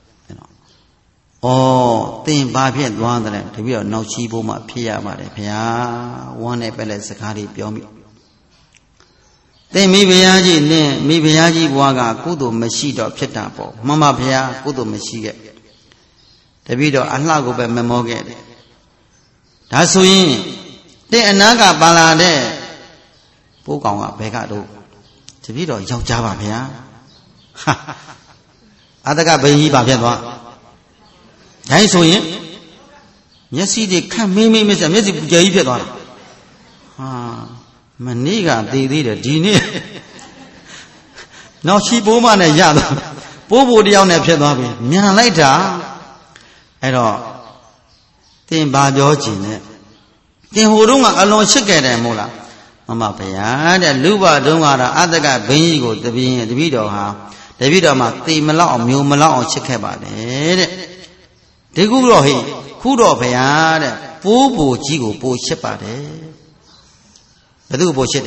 Oh, think Babian one that to be a no chibuma pia mare pia one epele sakari piomi. Then maybe Yaji, then maybe Yaji waga, kudo machito pitapo, Mama pia, kudo machige. The video Alago be memoge. That's why they anaga balade Pukanga Pegado. The video Java pia. Ha. Adaga baby Babian. That's so in. Yes, see, they can't make me miss a music. Ah, Maniga, they did a dinner. Now she woman a yard. Bobo down a pedabi. Mian later. At all. Then Babioji. Then Hurunga alone chicken and mola. Mama Paya, the Luba Dunga, other guy, Bengo, the being the video. The video ma, the Mala, Mu Mala, or Chickaba. The Gurohi, Kudo Payad, Bobo Jigo, Bo Shepade. The do bullshit.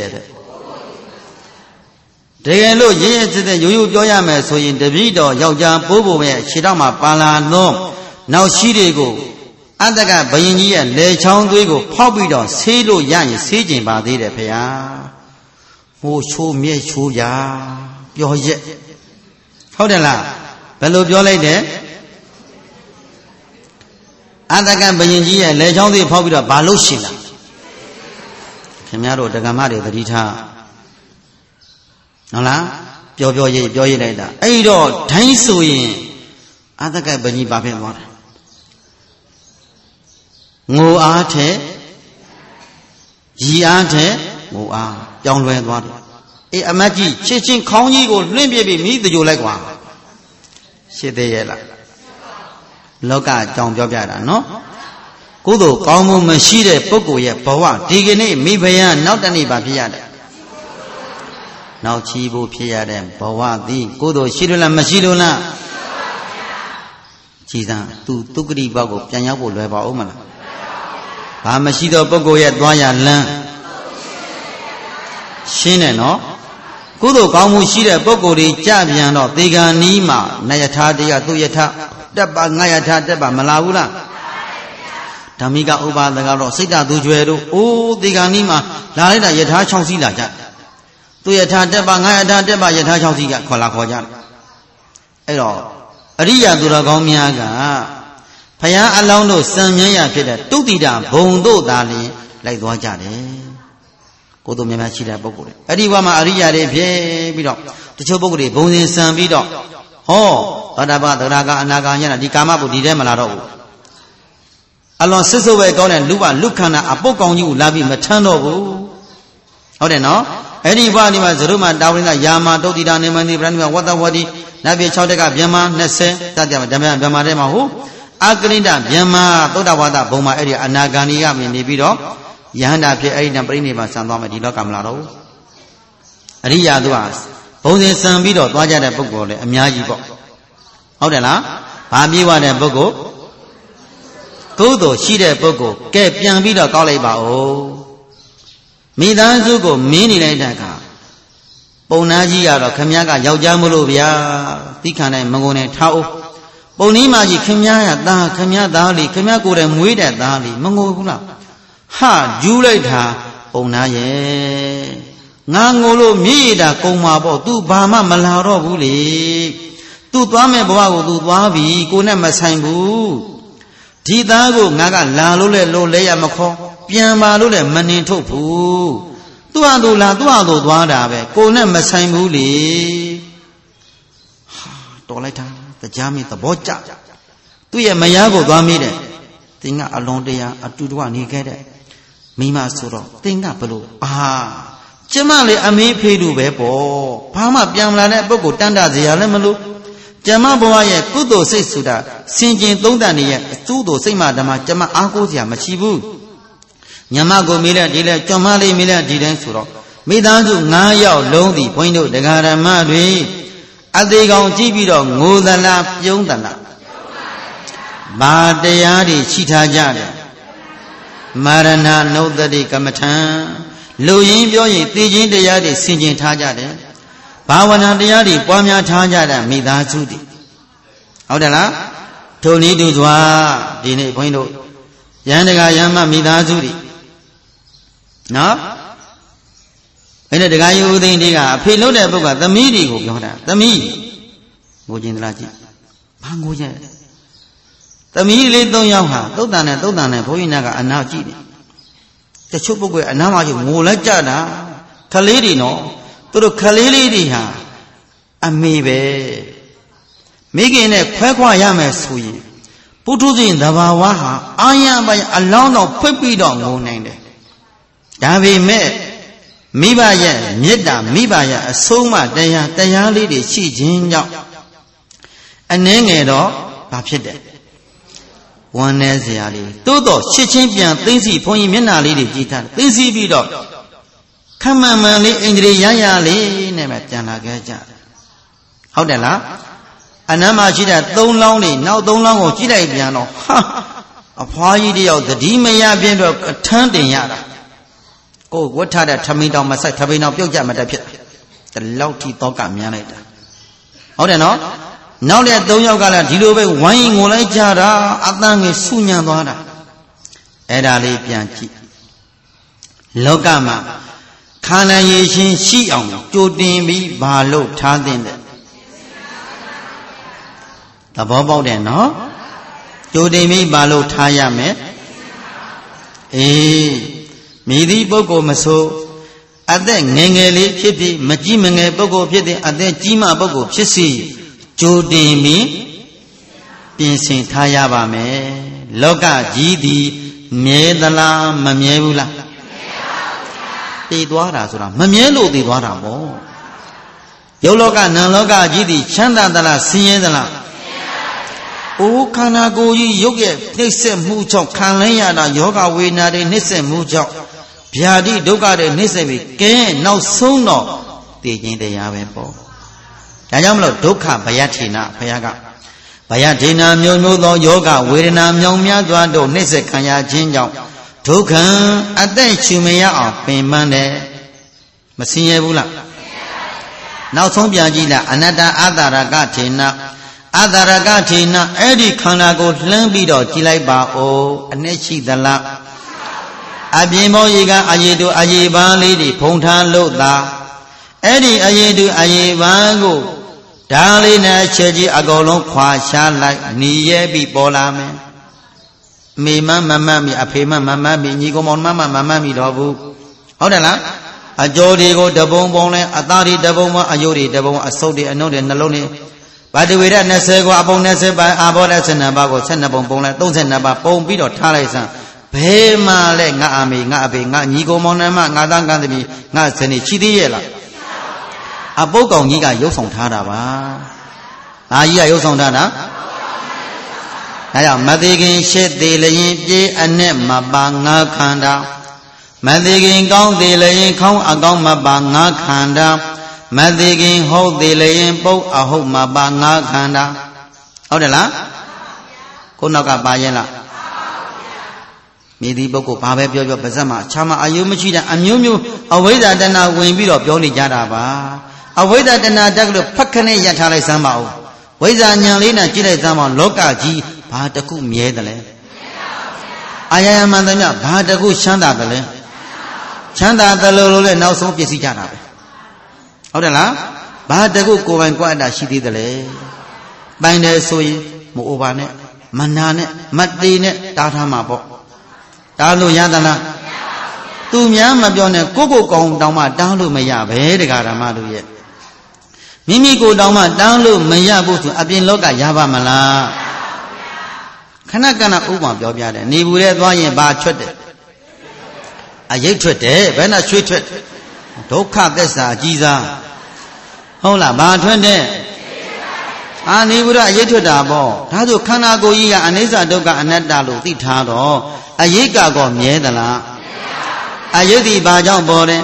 They look yes to the Yu Yoyame, so in the video, Yaja, Bobo, Shidama, Pala, no. Now she go. Andaga, Bayini, and Le Chong Dugo, Pobido, Selo Yang, Sijin Badi de Paya. Oh, show me, show ya. Your yet. How the la? Bello Violate. Andaga Bayinji and Le Chong Dugo, Pobido, Balushila. Camaro, the Gamari, the Rita. Nola, Pio Pio Pio later. Aido, Taisu in Andaga Bayi Babin water. Ngo ate, yi ate, ngo a, young red water. A amagi, chichin, congy, or limby, me the you like one. She the yella. Loka, John Jobjada, no? Kudo, Kamu, Mashide, Poco, ye, Pawa, Digene, me bayan, not any babiada. Now Chibu Piadem, Pawa, the Kudo, Shidula, Mashidula. Chisa, tu Tukri Bago, Pianago, Leva Omala. Pamashido Pogo yet Dwaya Lan Shine no Kudo Kamu Shida Pogo de Jabiano, Diga Nima, Nayata dia Tuyata, Deba Nayata Deba Malawula Tamiga Uba the Garo, Sita Dujuero, O Diga Nima, Lalita Yata Chausila Jat Tuyata Deba Nayata Deba Yata Chausiga, Kolakoja Ero Aria Duragomiaga Paya alone no Samia Pida, Tutida, Bondo Dali, like Wajade. Kodo Mamachida Bogore. Adiwama Aria de Bido, the Chobogre, Bonin San Bido. Oh, Adaba, the Raga and Nagana, the Kamabu, the Demalaro. Along Sisaway Gon and Luba, Lucana, a book on you, Lavi Matano. Oh, then no? Anybody was Ruma, Dawina, Yama, Dodida, Nemani, Brandma, Watawadi, Navi Chautega, Yama, Nesse, Tadia, Dama, Damarema. Agrinda, Yama, Todawada, Boma area, Anagania, Minibido, Yanda, Aina, Brinima, Sandoma, Dilo Camlaro. Ria Duas, Bonin San Bido, Dwaja de Bogo, a Miajibo. Odela, Pabiwa de Bogo, Kudo, Shide Bogo, Cape Yambida, Coleba, oh. မိသားစုကိုမင်းနေလိုက်တဲ့အခါပုံနာကြီးကတော့ခမည်းကယောက်ျားမလို့ဗျာသိခံနိုင်မငုံနဲ့ထားအောင်ပုံနီးမကြီးခမည်းရသားခမည်းသားလေးခမည်းကိုယ်တိုင်မွေးတဲ့သားလေးမငိုဘူးလားဟာယူလိုက်တာပုံနာရဲ့ငါငိုလို့မြေရတာကုံမှာပေါ့ तू ဘာမှမလာတော့ဘူးလေ तू သွားမဲ့ဘဝကို तू သွားပြီကိုနဲ့မဆိုင်ဘူးဒီသားကိုငါကလာလို့လဲလို့လဲရမခေါ်ပြန်ပါလို့လဲမနှင်ထုတ်ဘူးသူ့ဟာသူလာသူ့ဟာသူသွားတာပဲကိုနဲ့မဆိုင်ဘူးလေဟာတော်လိုက်တာတရားမင်းသဘောကျသူ့ရဲ့မယားကိုသွားမိတယ်တင်ကအလွန်တရာအတူတူကနေခဲ့တဲ့မိမဆိုတော့တင်ကဘလို့အာကျမလေအမေးဖေးတူပဲပေါ့ဘာမှပြန်လာတဲ့ပုဂ္ဂိုလ်တန်တစရာလည်းမလို့ကျမဘဝရဲ့ကုသိုလ်စိတ်ဆိုတာစင်ကျင်သုံးတန်နေရဲ့အတူတူစိတ်မှဓမ္မကျမအားကိုးစရာမရှိဘူးညမကိုမိလက်ဒီလက်ကြွမလေးမိလက်ဒီတိုင်းဆိုတော့မိသားစု၅ယောက်လုံးသည်ဘုန်းကြီးတို့တရားဓမ္မတွေအသေးကောင်ကြည့်ပြီးတော့ငိုသလားပြုံးသလားဘာတရားတွေရှိထားကြတယ်မာရဏနုဿတိကမ္မထံလူရင်းပြောရင်သိချင်းတရားတွေဆင်ခြင်ထားကြတယ်ဘာဝနာတရားတွေပွားများထားကြတဲ့မိသားစုတွေဟုတ်တယ်လားထိုနည်းတူစွာဒီနေ့ဘုန်းကြီးတို့ယန္တကယမမိသားစုတွေနော်အဲ့ဒါတခါယူဦးသိန်းတွေကအဖေလို့တဲ့ပုဂ္ဂိုလ်သမီးတွေကိုပြောတာသမီးငိုခြင်းသလားကြည့်ဘာငိုရဲ့သမီးလေး၃ယောက်ဟာသုတ်တန်နဲ့သုတ်တန်နဲ့ဘုန်းကြီးနာကအနာကြည့်တယ်တချို့ပုဂ္ဂိုလ်အနာမှာကြီးငိုလိုက်ကြတာခလေးတွေနော်သူတို့ခလေးလေးတွေဟာအမေပဲမိခင်နဲ့ခွဲခွာရမယ်ဆိုရင်ပုထုဇဉ်သဘာဝဟာအာရပိုင်အလောင်းတော်ဖွင့်ပြီးတော့ငိုနိုင်တယ်ဒါပေမဲ့မိဘရဲ့မေတ္တာမိဘရဲ့အဆုံးအမတရားတရားလေးတွေရှိခြင်းကြောင့်အနှဲငယ်တော့ဘာဖြစ်တယ်ဝမ်းနည်းစရာလေးသို့တော့ရှစ်ချင်းပြန်သိသိဘုန်းကြီးမျက်နှာလေးတွေကြည့်ထားသိသိပြီးတော့ခမန်မှန်လေးအိန္ဒြေရရလေးနဲ့ပဲပြန်လာခဲ့ကြဟုတ်တယ်လားအနမ်းမှာရှိတဲ့သုံးလောင်းတွေနောက်သုံးလောင်းကိုကြည့်လိုက်ပြန်တော့ဟာအဖွားကြီးတယောက်သတိမရပြင်းတော့အထမ်းတင်ရတာကိုဝတ်ထားတဲ့ထမင်းတောင်မဆိုင်ထမင်းတောင်ပြုတ်ကြမတတ်ဖြစ်တယ်ဒီလောက်ထိတော့ကမြန်လိုက်တာဟုတ်တယ်နော်နောက်တဲ့သုံးယောက်ကလည်းဒီလိုပဲဝိုင်းငိုလိုက်ကြတာအတန်းငယ်ဆူညံသွားတာအဲ့ဒါလေးပြန်ကြည့်လောကမှာခန္ဓာရည်ရှင်ရှိအောင်ကြိုတင်ပြီးဘာလို့ထားသင့်တယ်သဘောပေါက်တယ်နော်ကြိုတင်ပြီးဘာလို့ထားရမယ်အေးမိသည့်ပုဂ္ဂိုလ်မဆိုအသက်ငယ်ငယ်လေးဖြစ်ဖြစ်မကြီးမငယ်ပုဂ္ဂိုလ်ဖြစ်တဲ့အသက်ကြီးမှပုဂ္ဂိုလ်ဖြစ်စီကြိုတင်ပြီးပြင်ဆင်ထားရပါမယ်လောကကြီးသည်မြဲသလားမမြဲဘူးလားတည်သွားတာဆိုတာမမြဲလို့တည်သွားတာပေါ့ရုပ်လောကနာမ်လောကကြီးသည်ချမ်းသာသလားဆင်းရဲသလားအိုးခန္ဓာကိုယ်ကြီးရုပ်ရဲ့နှိမ့်ဆက်မှုကြောင့်ခံလဲရတာယောဂဝေဒနာတွေနှိမ့်ဆက်မှုကြောင့်ဗျာတိဒုက္ခတွေနှိမ့်ဆက်ပြီးကဲနောက်ဆုံးတော့သိခြင်းတရားပဲပေါ့ဒါကြောင့်မလို့ဒုက္ခဘယထေနဘုရားကဘယထေနမျိုးမျိုးသောယောဂဝေဒနာမြောင်များစွာတို့နှိမ့်ဆက်ခံရခြင်းကြောင့်ဒုက္ခအသက်ရှူမရအောင်ပင်ပန်းတယ်မဆင်းရဲဘူးလားနောက်ဆုံးပြန်ကြည့်လားအနတ္တအတ္တရကထေနအတ္တရကထေနအဲ့ဒီခန္ဓာကိုလှမ်းပြီးတော့ကြည်လိုက်ပါဦးအနှစ်ရှိသလားအပြင်ဘောရေကအယေတုအယေပန်းလေးတွေဖုံထားလို့သာအဲ့ဒီအယေတုအယေပန်းကိုဓာလေးနဲ့ချက်ကြီးအကုန်လုံးခွာရှားလိုက်หนีရဲပြီးပေါ်လာမယ်မေမမမတ်မိအဖေမမမတ်မိညီကောင်မောင်မမမမတ်မိတော့ဘူးဟုတ်တယ်လားအကျော်တွေကိုတပုံပုံလဲအသားတွေတပုံပုံအယုတ်တွေတပုံအဆုပ်တွေအနှုတ်တွေနှလုံးတွေဗတဝေရ၂၀ကိုအပုံ၂၀ပါအာဘောလက်၁၂ပါးကို၁၂ပုံပုံလဲ၃၂ပါးပုံပြီးတော့ထားလိုက်စမ်းဘယ်မှလဲငါအမေငါအဖေငါညီကောင်မောင်နှမငါသားကန်းသမီးငါဇနီးရှိသေးရဲ့လားအပုတ်ကောင်ကြီးကရုပ်ဆောင်ထားတာပါအာကြီးကရုပ်ဆောင်ထားတာဒါကြောင့်မသိခင်ရှစ်သေးလျင်ပြေအနဲ့မပါငါခန္ဓာမသိခင်ကောင်းသေးလျင်ခေါင်းအကောင်းမပါငါခန္ဓာမသိခင်ဟုတ်သေးလျင်ပုတ်အဟုတ်မပါငါခန္ဓာဟုတ်တယ်လားကိုနောက်ကပါရဲ့လားမြေဒီပုဂ္ဂိုလ်ဘာပဲပြောပြောပါဇက်မှာခြားမအာယုမရှိတဲ့အမျိုးမျိုးအဝိဇ္ဇာတဏှာဝင်ပြီးတော့ပြောနေကြတာပါအဝိဇ္ဇာတဏှာတက်ကလို့ဖက်ခနဲ့ရထားလိုက်စမ်းပါဦးဝိဇ္ဇာဉာဏ်လေးနဲ့ကြည့်လိုက်စမ်းပါလောကကြီးဘာတခုမြဲတယ်လဲအာယယမှန်သမျှဘာတခုချမ်းသာတယ်လဲချမ်းသာတယ်လို့လည်းနောက်ဆုံးပြည့်စည်ကြတာပဲဟုတ်တယ်လားဘာတခုကိုယ်ပိုင်ကွက်အတာရှိသေးတယ်လေပိုင်တယ်ဆိုရင်မအိုပါနဲ့မနာနဲ့မတေနဲ့တားထားမှာပေါ့တားလို့ရသလားသူများမပြောနဲ့ကိုကိုကောင်တောင်မှတားလို့မရပဲတရားဓမ္မတို့ရဲ့မိမိကိုတောင်မှတားလို့မရဘူးဆိုအပြင်လောကရပါမလားခဏခဏဥပမာပြောပြတယ်နေဘူးတဲ့သွားရင်ဘာချွတ်တယ်အရိတ်ထွက်တယ်ဘယ်နဲ့ရွှေ့ထွက်ဒုက္ခသစ္စာအကြီးစားဟုတ်လားဘာထွက်တဲ့အာနေဘူးတဲ့အရိတ်ထွက်တာပေါ့ဒါဆိုခန္ဓာကိုယ်ကြီးကအနိစ္စဒုက္ခအနတ္တလို့သိထားတော့အရိတ်ကောမြဲသလားအရိတ်ဒီဘာကြောင့်ပေါ်တယ်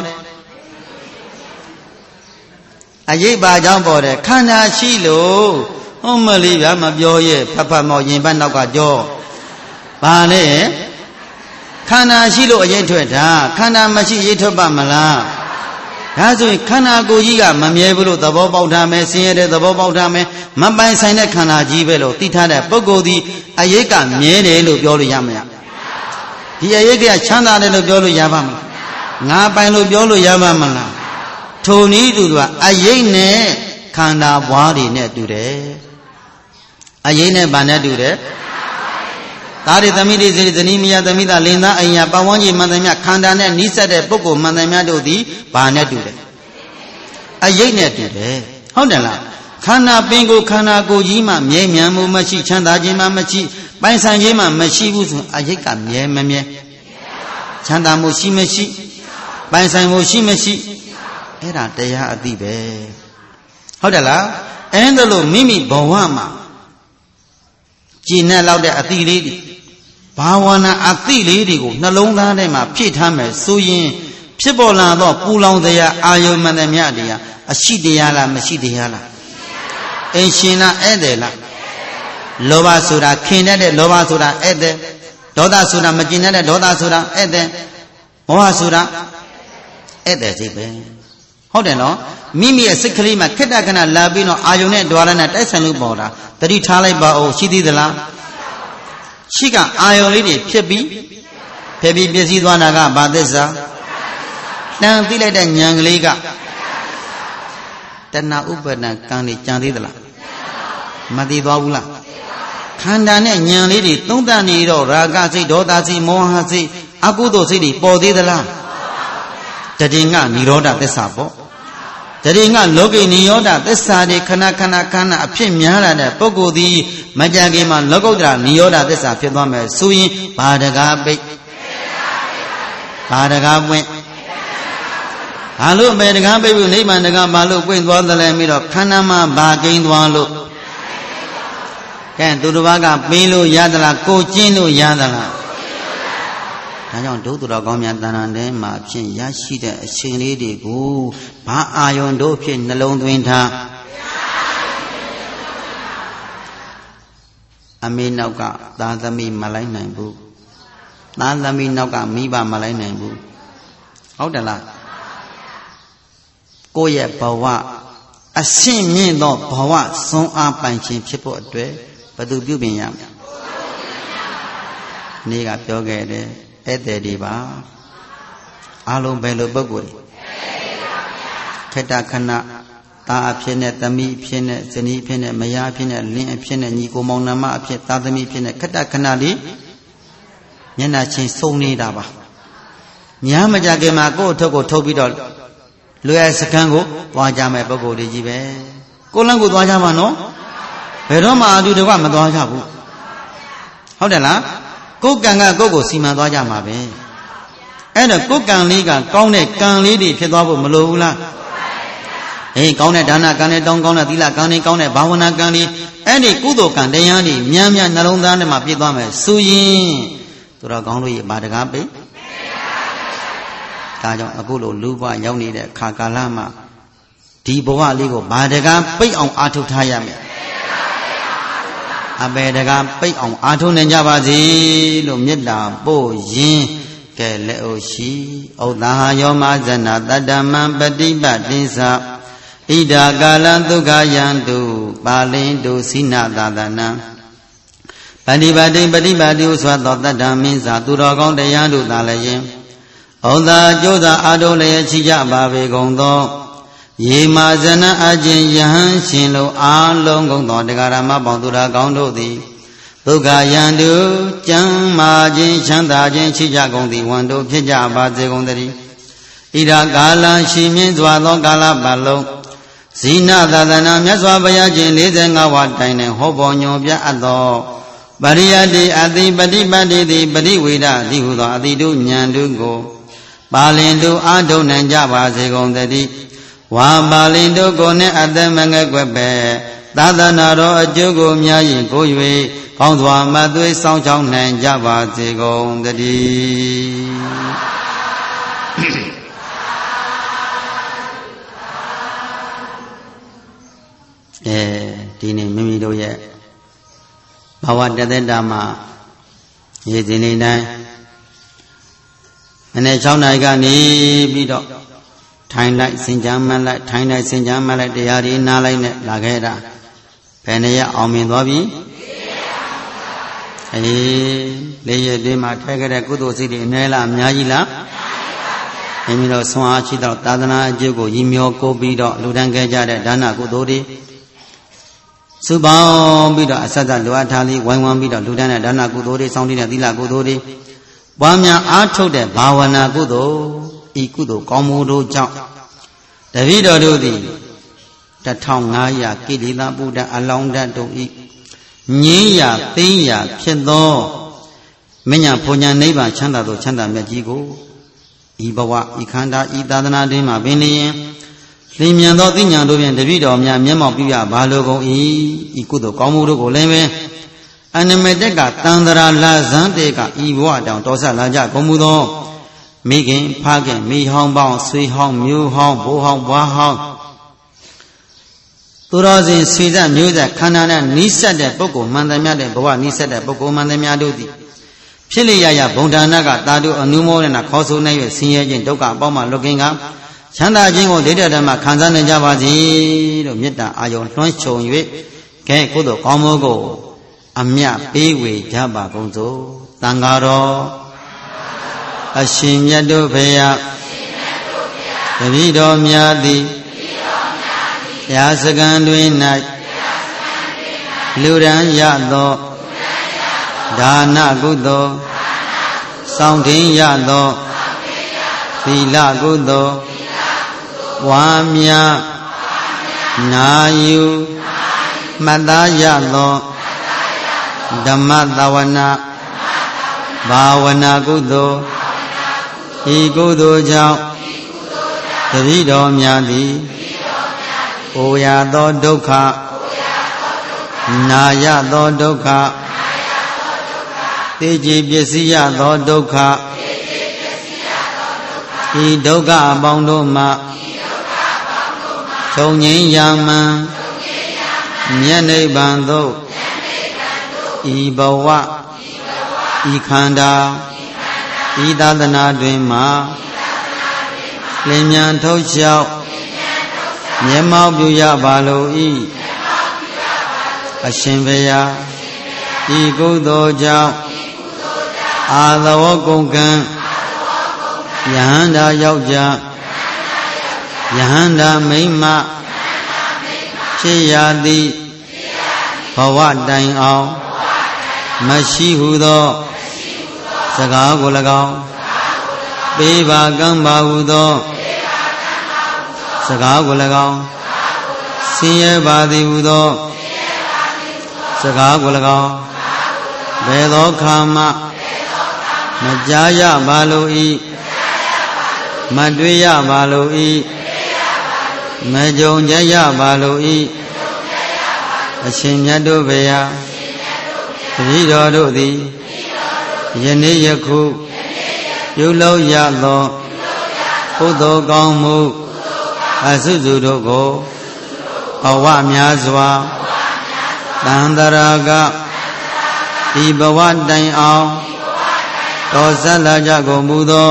အရိတ်ဘာကြောင့်ပေါ်တယ်ခန္ဓာရှိလို့ဟုတ်မလေးဗျာမပြောရဲ့ဖတ်ဖတ်မော်ရင်ဘတ်နောက်ကကြောဘာလဲခန္ဓာရှိလို့အရိတ်ထွက်တာခန္ဓာမရှိအရိတ်ထွက်ပါမလားဒါဆိုရင်ခန္ဓာကိုယ်ကြီးကမမြဲဘူးလို့သဘောပေါက်ထားမယ်ဆင်းရဲတဲ့သဘောပေါက်ထားမယ်မပိုင်ဆိုင်တဲ့ခန္ဓာကြီးပဲလို့သိထားတဲ့ပုဂ္ဂိုလ်ဒီအရိတ်ကမြဲတယ်လို့ပြောလို့ရမလားဒီအရိတ်ကချမ်းသာတယ်လို့ပြောလို့ရပါမလားငါပိုင်လို့ပြောလို့ရပါမလားထိုနည်းတူကအရိတ်နဲ့ခန္ဓာဘွားတွေနဲ့တူတယ်အရိတ်နဲ့ဗာနဲ့တူတယ်သားရသမီးတွေဇနီးမယားသမီးသားလင်သားအိမ်ယာပတ်ဝန်းကျင်မှန်သမျှခန္ဓာနဲ့နီးစပ်တဲ့ပုဂ္ဂိုလ်မှန်သမျှတို့သည်ဘာနဲ့တူတယ်အရိတ်နဲ့တူတယ်ဟုတ်တယ်လားခန္ဓာပင်ကိုခန္ဓာကိုယ်ကြီးမှမြဲမြံမှုမရှိချမ်းသာခြင်းမှမရှိပိုင်ဆိုင်ခြင်းမှမရှိဘူးဆိုအရိတ်ကမြဲမမြဲချမ်းသာမှုရှိမရှိပိုင်ဆိုင်မှုရှိမရှိအဲ့ဒါတရားအသိပဲဟုတ်တယ်လားအဲ့ဒါလို့မိမိဘဝမှာကျင့်တဲ့လောက်တဲ့အသိလေးတွေဘာဝနာအသိလေးတွေကိုနှလုံးသားထဲမှာဖြည့်ထားမယ်ဆိုရင်ဖြစ်ပေါ်လာသောပူလောင်တရားအာယုမှန်သမျှတရားအရှိတရားလားမရှိတရားလားအင်းရှင်လားဧည့်သည်လားလောဘဆိုတာခင်တတ်တဲ့လောဘဆိုတာဧည့်သည်ဒေါသဆိုတာမကျင်တတ်တဲ့ဒေါသဆိုတာဧည့်သည်မောဟဆိုတာဧည့်သည်စိတ်ပဲဟုတ်တယ်နော်မိမိရဲ့စိတ်ကလေးမှာခက်တခဏလာပြီးတော့အာယုနဲ့ဒွါရနဲ့တိုက်ဆိုင်လို့ပေါ်တာတတိထားလိုက်ပါဦးရှိသေးသလားရှိကအာယုလေးတွေဖြစ်ပြီးဖြစ်ပြီးပြည့်စည်သွားတာကဘာသစ္စာတန်သိလိုက်တဲ့ဉာဏ်ကလေးကတဏှာဥပါဒံကံတွေကြံသေးသလားမသိသွားဘူးလားခန္ဓာနဲ့ဉာဏ်လေးတွေသုံးသပ်နေတော့ရာဂစိတ်ဒေါသစိတ်မောဟစိတ်အကုသိုလ်စိတ်တွေပေါ်သေးသလားတတိငနိရောဓသစ္စာပေါ့တတိငလောကိနိရောဓသစ္စာတွေခဏခဏခဏအဖြစ်များလာတဲ့ပုဂ္ဂိုလ်သည်မကြခင်မှာလောကုတ္တရာနိရောဓသစ္စာဖြစ်သွားမယ်ဆိုရင်ဘာတကားပိတ်ဘာတကားပွင့်ဘာလို့ပဲတကားပိတ်ပြီးနိဗ္ဗာန်တကားဘာလို့ပွင့်သွားသလဲပြီးတော့ခန္ဓာမှာဘာကိန်းသွားလို့ကဲသူတစ်ပါးကပေးလို့ရသလားကိုကျင်းလို့ရသလားဒါကြောင့်ဒုသူတော်ကောင်းများတဏ္ဍာထဲမှာဖြင့်ရရှိတဲ့အချိန်လေးတွေကိုဘာအာယုန်တို့ဖြင့်နှလုံးသွင်းထားအမေနောက်ကသာသမီမလိုက်နိုင်ဘူးသာသမီနောက်ကမိဘမလိုက်နိုင်ဘူးဟုတ်တယ်လားကိုယ့်ရဲ့ဘဝအရှင်းမြင့်သောဘဝစွမ်းအားပိုင်ခြင်းဖြစ်ဖို့အတွက်ဘယ်သူပြုပြင်ရမလဲနေ့ကပြောခဲ့တယ်ဧည့်သည်တွေပါအလုံးဘယ်လိုပုဂ္ဂိုလ်ခတ္တခဏသားအဖြစ်နဲ့သမီးအဖြစ်နဲ့ဇနီးအဖြစ်နဲ့မယားအဖြစ်နဲ့လင်းအဖြစ်နဲ့ညီကိုမောင်နှမအဖြစ်သားသမီးအဖြစ်နဲ့ခတ္တခဏလေးမျက်နှာချင်းစုံနေတာပါများမကြခင်မှာကိုယ့်အထုပ်ကိုထုတ်ပြီးတော့လွယ်စကန်းကိုသွားကြမယ်ပုဂ္ဂိုလ်တွေကြီးပဲကိုယ်လမ်းကိုသွားကြမှာနော်ဘယ်တော့မှအတူတကွမသွားကြဘူးဟုတ်တယ်လားကိုယ်ကံကကိုယ့်ကိုစီမံသွားကြမှာပဲအဲ့တော့ကိုယ်ကံလေးကကောင်းတဲ့ကံလေးတွေဖြစ်သွားဖို့မလိုဘူးလားအေးကောင်းတဲ့ဒါနကံနဲ့တောင်းကောင်းတဲ့သီလကံနဲ့ကောင်းတဲ့ဘာဝနာကံတွေအဲ့ဒီကုသိုလ်ကံတရားတွေများများနှလုံးသားထဲမှာပြည့်သွားမယ်ဆိုရင်သူတော်ကောင်းတို့ရဲ့ဘာတကားပိတ်ဒါကြောင့်အခုလိုလူဘဝရောက်နေတဲ့ခါကာလမှာဒီဘဝလေးကိုဘာတကားပိတ်အောင်အားထုတ်ထားရမယ်အပေတကပိတ်အောင်အားထုတ်နိုင်ကြပါစေလို့မေတ္တာပို့ရင်းကဲလက်အိုရှိဥဒ္ဒါဟယောမဇဏတတ္တမံပฏิပတ်တိသဣဒာကာလဒုက္ခယံတုပါလင်တုစိနသာသနံပฏิပတ်တိပฏิပတ်တိဟုဆိုသောတတ္တမင်းစာသူတော်ကောင်းတရားတို့သာလည်းယင်ဩသာကျိုးသာအာထုံးလည်းချီကြပါပေကုန်သောယေမာဇနအချင်းယဟန်ရှင်လိုအားလုံးကုန်သောတရားဓမ္မပေါင်းသူတော်ကောင်းတို့သည်ဒုက္ခယံတုကျမ်းမာခြင်းချမ်းသာခြင်းချီကြကုန်သည်ဝန်တို့ဖြစ်ကြပါစေကုန်သတည်းဣဒာကာလရှိမြင့်စွာသောကာလပတ်လုံးဇိနသာသနာမြတ်စွာဘုရားရှင်၄၅ဝါတိုင်တွင်ဟောပေါ်ညွှန်ပြအပ်သောပရိယတိအတိပฏิပတ်တိတိပရိဝေဒတိဟုသောအတိတုဉာဏ်တို့ကိုပါလင်တို့အာထုံနိုင်ကြပါစေကုန်သတည်းဝါပါလင်တို့ကိုနှင့်အသက်မငယ်ကွယ်ပဲသာသနာတော်အကျိုးကိုများရင်ကို၍ကောင်းစွာမသွေးဆောင်ချောင်းနိုင်ကြပါစေကုန်သတည်းအဲဒီနေ့မိမိတို့ရဲ့ဘဝတသက်တာမှာရည်စည်နေတိုင်းမနေ့၆နာရီကနေပြီးတော့ထိုင်လိုက်စင်ကြမ်းမှလိုက်ထိုင်လိုက်စင်ကြမ်းမှလိုက်တရားဒီနားလိုက်နဲ့လာခဲ့တာဘယ်နဲ့ရအောင်မြင်သွားပြီအေးလေးရက်တွင်းမှာထဲခဲ့တဲ့ကုသိုလ်စိတ်တွေအများလားအများကြီးလားမိမိတို့ဆွမ်းအားရှိတော့သာသနာအကျိုးကိုရည်မျှောကိုးပြီးတော့လူတန်းခဲ့ကြတဲ့ဒါနကုသိုလ်တွေစုပေါင်းပြီးတော့အဆက်ဆက်လိုအပ်ထားလေးဝိုင်းဝန်းပြီးတော့လူတန်းတဲ့ဒါနကုသိုလ်တွေစောင့်တည်တဲ့သီလကုသိုလ်တွေပွားများအားထုတ်တဲ့ဘာဝနာကုသိုလ်ဤကုသိုလ်ကောင်းမှုတို့ကြောင့်တပည့်တော်တို့သည်တထောင်ငါးရာကိလေသာပုဒ္ဒအလောင်းတတ်တို့ဤငြင်းရာသိမ်းရာဖြစ်သောမညာဘုံညာနိဗ္ဗာန်ချမ်းသာသောချမ်းသာမြတ်ကြီးကိုဤဘဝဤခန္ဓာဤသာသနာတွင်မှာပင်လျင်လင်းမြန်သောသိဉာဏ်တို့ဖြင့်တပည့်တော်များမျက်မှောက်ပြုရပါလိုကုန်၏ဤကုသိုလ်ကောင်းမှုတို့ကိုလည်းပဲအနမတက်ကတန်တရာလာဇန်တေကဤဘဝတောင်တော်ဆက်လာကြကုန်မူသောမိခင်ဖခင်မိဟောင်းပေါင်းဆွေဟောင်းမျိုးဟောင်းဘိုးဟောင်းဘွားဟောင်းသူတော်စင်ဆွေဆက်မျိုးဆက်ခန္ဓာနဲ့နီးစပ်တဲ့ပုဂ္ဂိုလ်မှန်သမျှတဲ့ဘဝနီးစပ်တဲ့ပုဂ္ဂိုလ်မှန်သမျှတို့သည်ဖြစ်လျက်ရဘုံဒါနကတာတုအနုမောဒနာခေါ်ဆိုနိုင်၍ဆင်းရဲခြင်းဒုက္ခအပေါင်းမှလွတ်ကင်းကချမ်းသာခြင်းကိုဒိဋ္ဌဓမ္မခံစားနိုင်ကြပါစေလို့မေတ္တာအာယုံလွှမ်းခြုံ၍ကဲကုသိုလ်ကောင်းမှုကိုအမြတ်ပေးဝေကြပါကုန်စို့သံဃာတော်အရှင်မြတ်တို့ဖေယတပည့်တော်များသည်ဘုရားစခန်းတွင်၌လူရန်ရသောဒါနကုသိုလ်စောင့်ထင်းရသောသီလကုသိုလ်ဝါမြနာယူမှတ်သားရသောဓမ္မသဝနာဘာဝနာကုသိုလ်ဤကုသိုလ်ကြောင့်တပည့်တော်များသည်အိုရသောဒုက္ခနာရသောဒုက္ခသိကြည်ပစ္စည်းရသောဒုက္ခဤဒုက္ခအပေါင်းတို့မှချုပ်ငြိမ်းရာမှန်မြတ်နိဗ္ဗာန်သို့ဤဘဝဤခန္ဓာဤသာသနာတွင်မှလင်းမြန်ထုတ်လျှောက်မျက်မှောက်ပြုရပါလို၏အရှင်ဘုရားဤကုသိုလ်ကြောင့်အာသဝကုန်ကံယဟန္တာယောက်ျားယဟန္တာမိန်းမဖြစ်ရသည်ဘဝတိုင်အောင်မရှိဟုသောစကားကို၎င်းပေးပါကံပါဟုသောစကားကို၎င်းဆင်းရဲပါသည်ဟုသောစကားကို၎င်းဘယ်သောခါမှမကြားရပါလို၏မတွေ့ရပါလို၏မကြုံကြရပါလို၏အရှင်မြတ်တို့ဘုရားတပည့်တော်တို့သည်ယနေ့ယခုပြုလုပ်ရသောကုသိုလ်ကောင်းမှုအစုစုတို့ကိုဘဝများစွာတန်တရာကဤဘဝတိုင်အောင်တော်ဆက်လာကြကုန်မူသော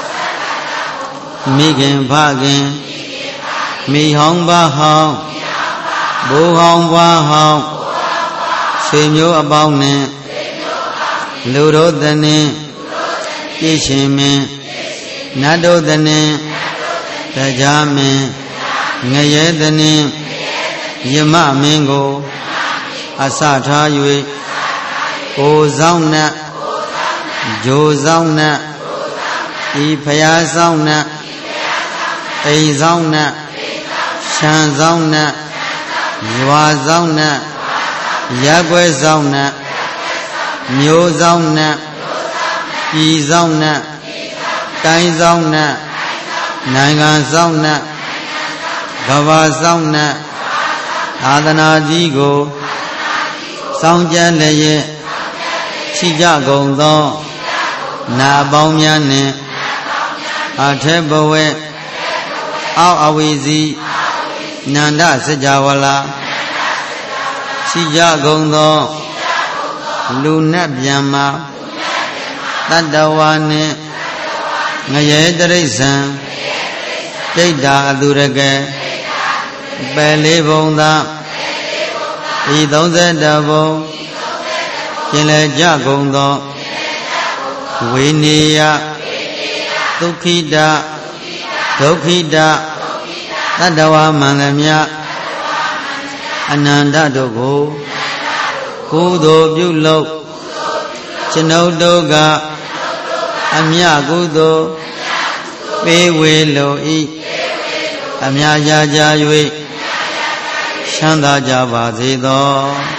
မိခင်ဖခင်မိဟောင်းဘဟောင်းဘိုးဟောင်းဘွားဟောင်းဆွေမျိုးအပေါင်းနှင့်လူတို့တည်းနှင့်ပြည့်ရှင်မင်းနတ်တို့တည်းနှင့်တရားမင်းငရဲတည်းနှင့်ယမမင်းကိုအစထား၍ကိုဆောင်နှင့်ဂျိုဆောင်နှင့်ဤဖျားဆောင်နှင့်အိမ်ဆောင်နှင့်ရှမ်းဆောင်နှင့်ရွာဆောင်နှင့်ရက်ွယ်ဆောင်နှင့်မျိုးဆောင်နှင့်ပြည်ဆောင်နှင့်တိုင်းဆောင်နှင့်နိုင်ငံဆောင်နှင့်ကမ္ဘာဆောင်နှင့်သာသနာကြီးကိုဆောင်ကြလျက်ရှိကြကုန်သောနာပေါင်းများနှင့်အထက်ဘဝအောက်အဝိဇီနန္ဒစကြဝဠာရှိကြကုန်သောလူနတ်ဗျံမာတတ္တဝါနှင့်ငရဲတရိစ္ဆာန်ဒိဋ္ဌာအသူရကဲပယ်လေးဘုံသာဤသုံးဆယ်တဘုံကျင်လည်ကြကုန်သောဝိနေယဒုက္ခိတဒုက္ခိတတတ္တဝါမှန်သမျှအနန္တတို့ကိုကုသိုလ်ပြုလုပ်ကျွန်ုပ်တို့ကအမြကုသိုလ်ပေးဝေလို၏အမြရာကြ၍ချမ်းသာကြပါစေသော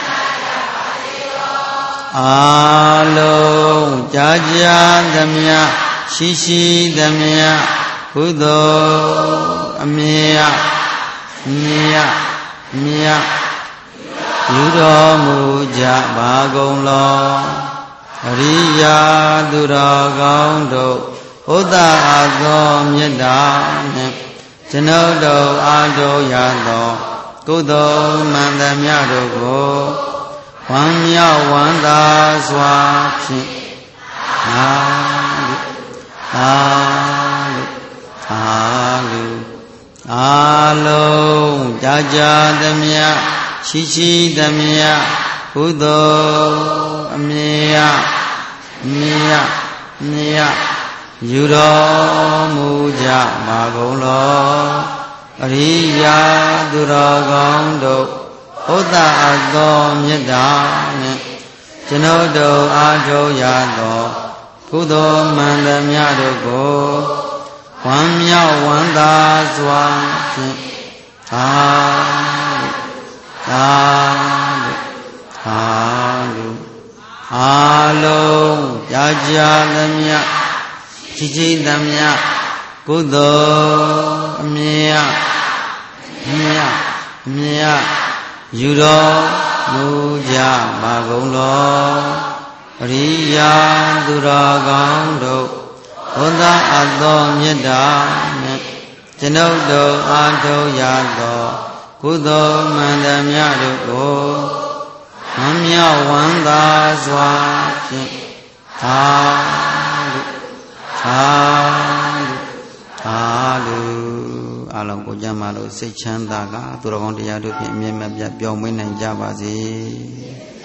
အာလုံးကြာကြာသမျှရှိရှိသမျှကုသိုလ်အမြတ်မြတ်မြတ်ယူတော်မူကြပါကုန်လောအရိယာသူတော်ကောင်းတို့ဘုဒ္ဓအားသောမေတ္တာနှင့်ကျွန်ုပ်တို့အားထုတ်ရသောကုသိုလ်မှန်သမျှတို့ကိုဝမ်းမြောက်ဝမ်းသာစွာဖြင့်အာလုအာလုအာလုအာလုံးကြာကြာသမျှရှိရှိသမျှကုသိုလ်အမြတ်မြတ်မြတ်ယူတော်မူကြပါကုန်လောအရိယာသူတော်ကောင်းတို့ဘုဒ္ဓအသောမေတ္တာနှင့်ကျွန်ုပ်တို့အားထုတ်ရသောကုသိုလ်မှန်သမျှတို့ကိုဝမ်းမြောက်ဝမ်းသာစွာဖြင့်သာသာသာလုအာလုံးကြာကြာသမျှရှိရှိသမျှကုသိုလ်အမြတ်မြတ်မြတ်ယူတော်မူကြပါကုန်လောပရိယာသူတော်ကောင်းတို့ဘုရားအသောမေတ္တာနှင့်ကျွန်ုပ်တို့အားထုတ်ရသောကုသိုလ်မှန်သမျှတို့ကိုဝမ်းမြောက်ဝမ်းသာစွာဖြင့်သာလုသာလုသာလုအလုံးကိုကြမ်းပါလို့စိတ်ချမ်းသာကသူတော်ကောင်းတရားတို့ဖြင့်အမြဲမပြတ်ပြောင်းမွေးနိုင်ကြပါစေ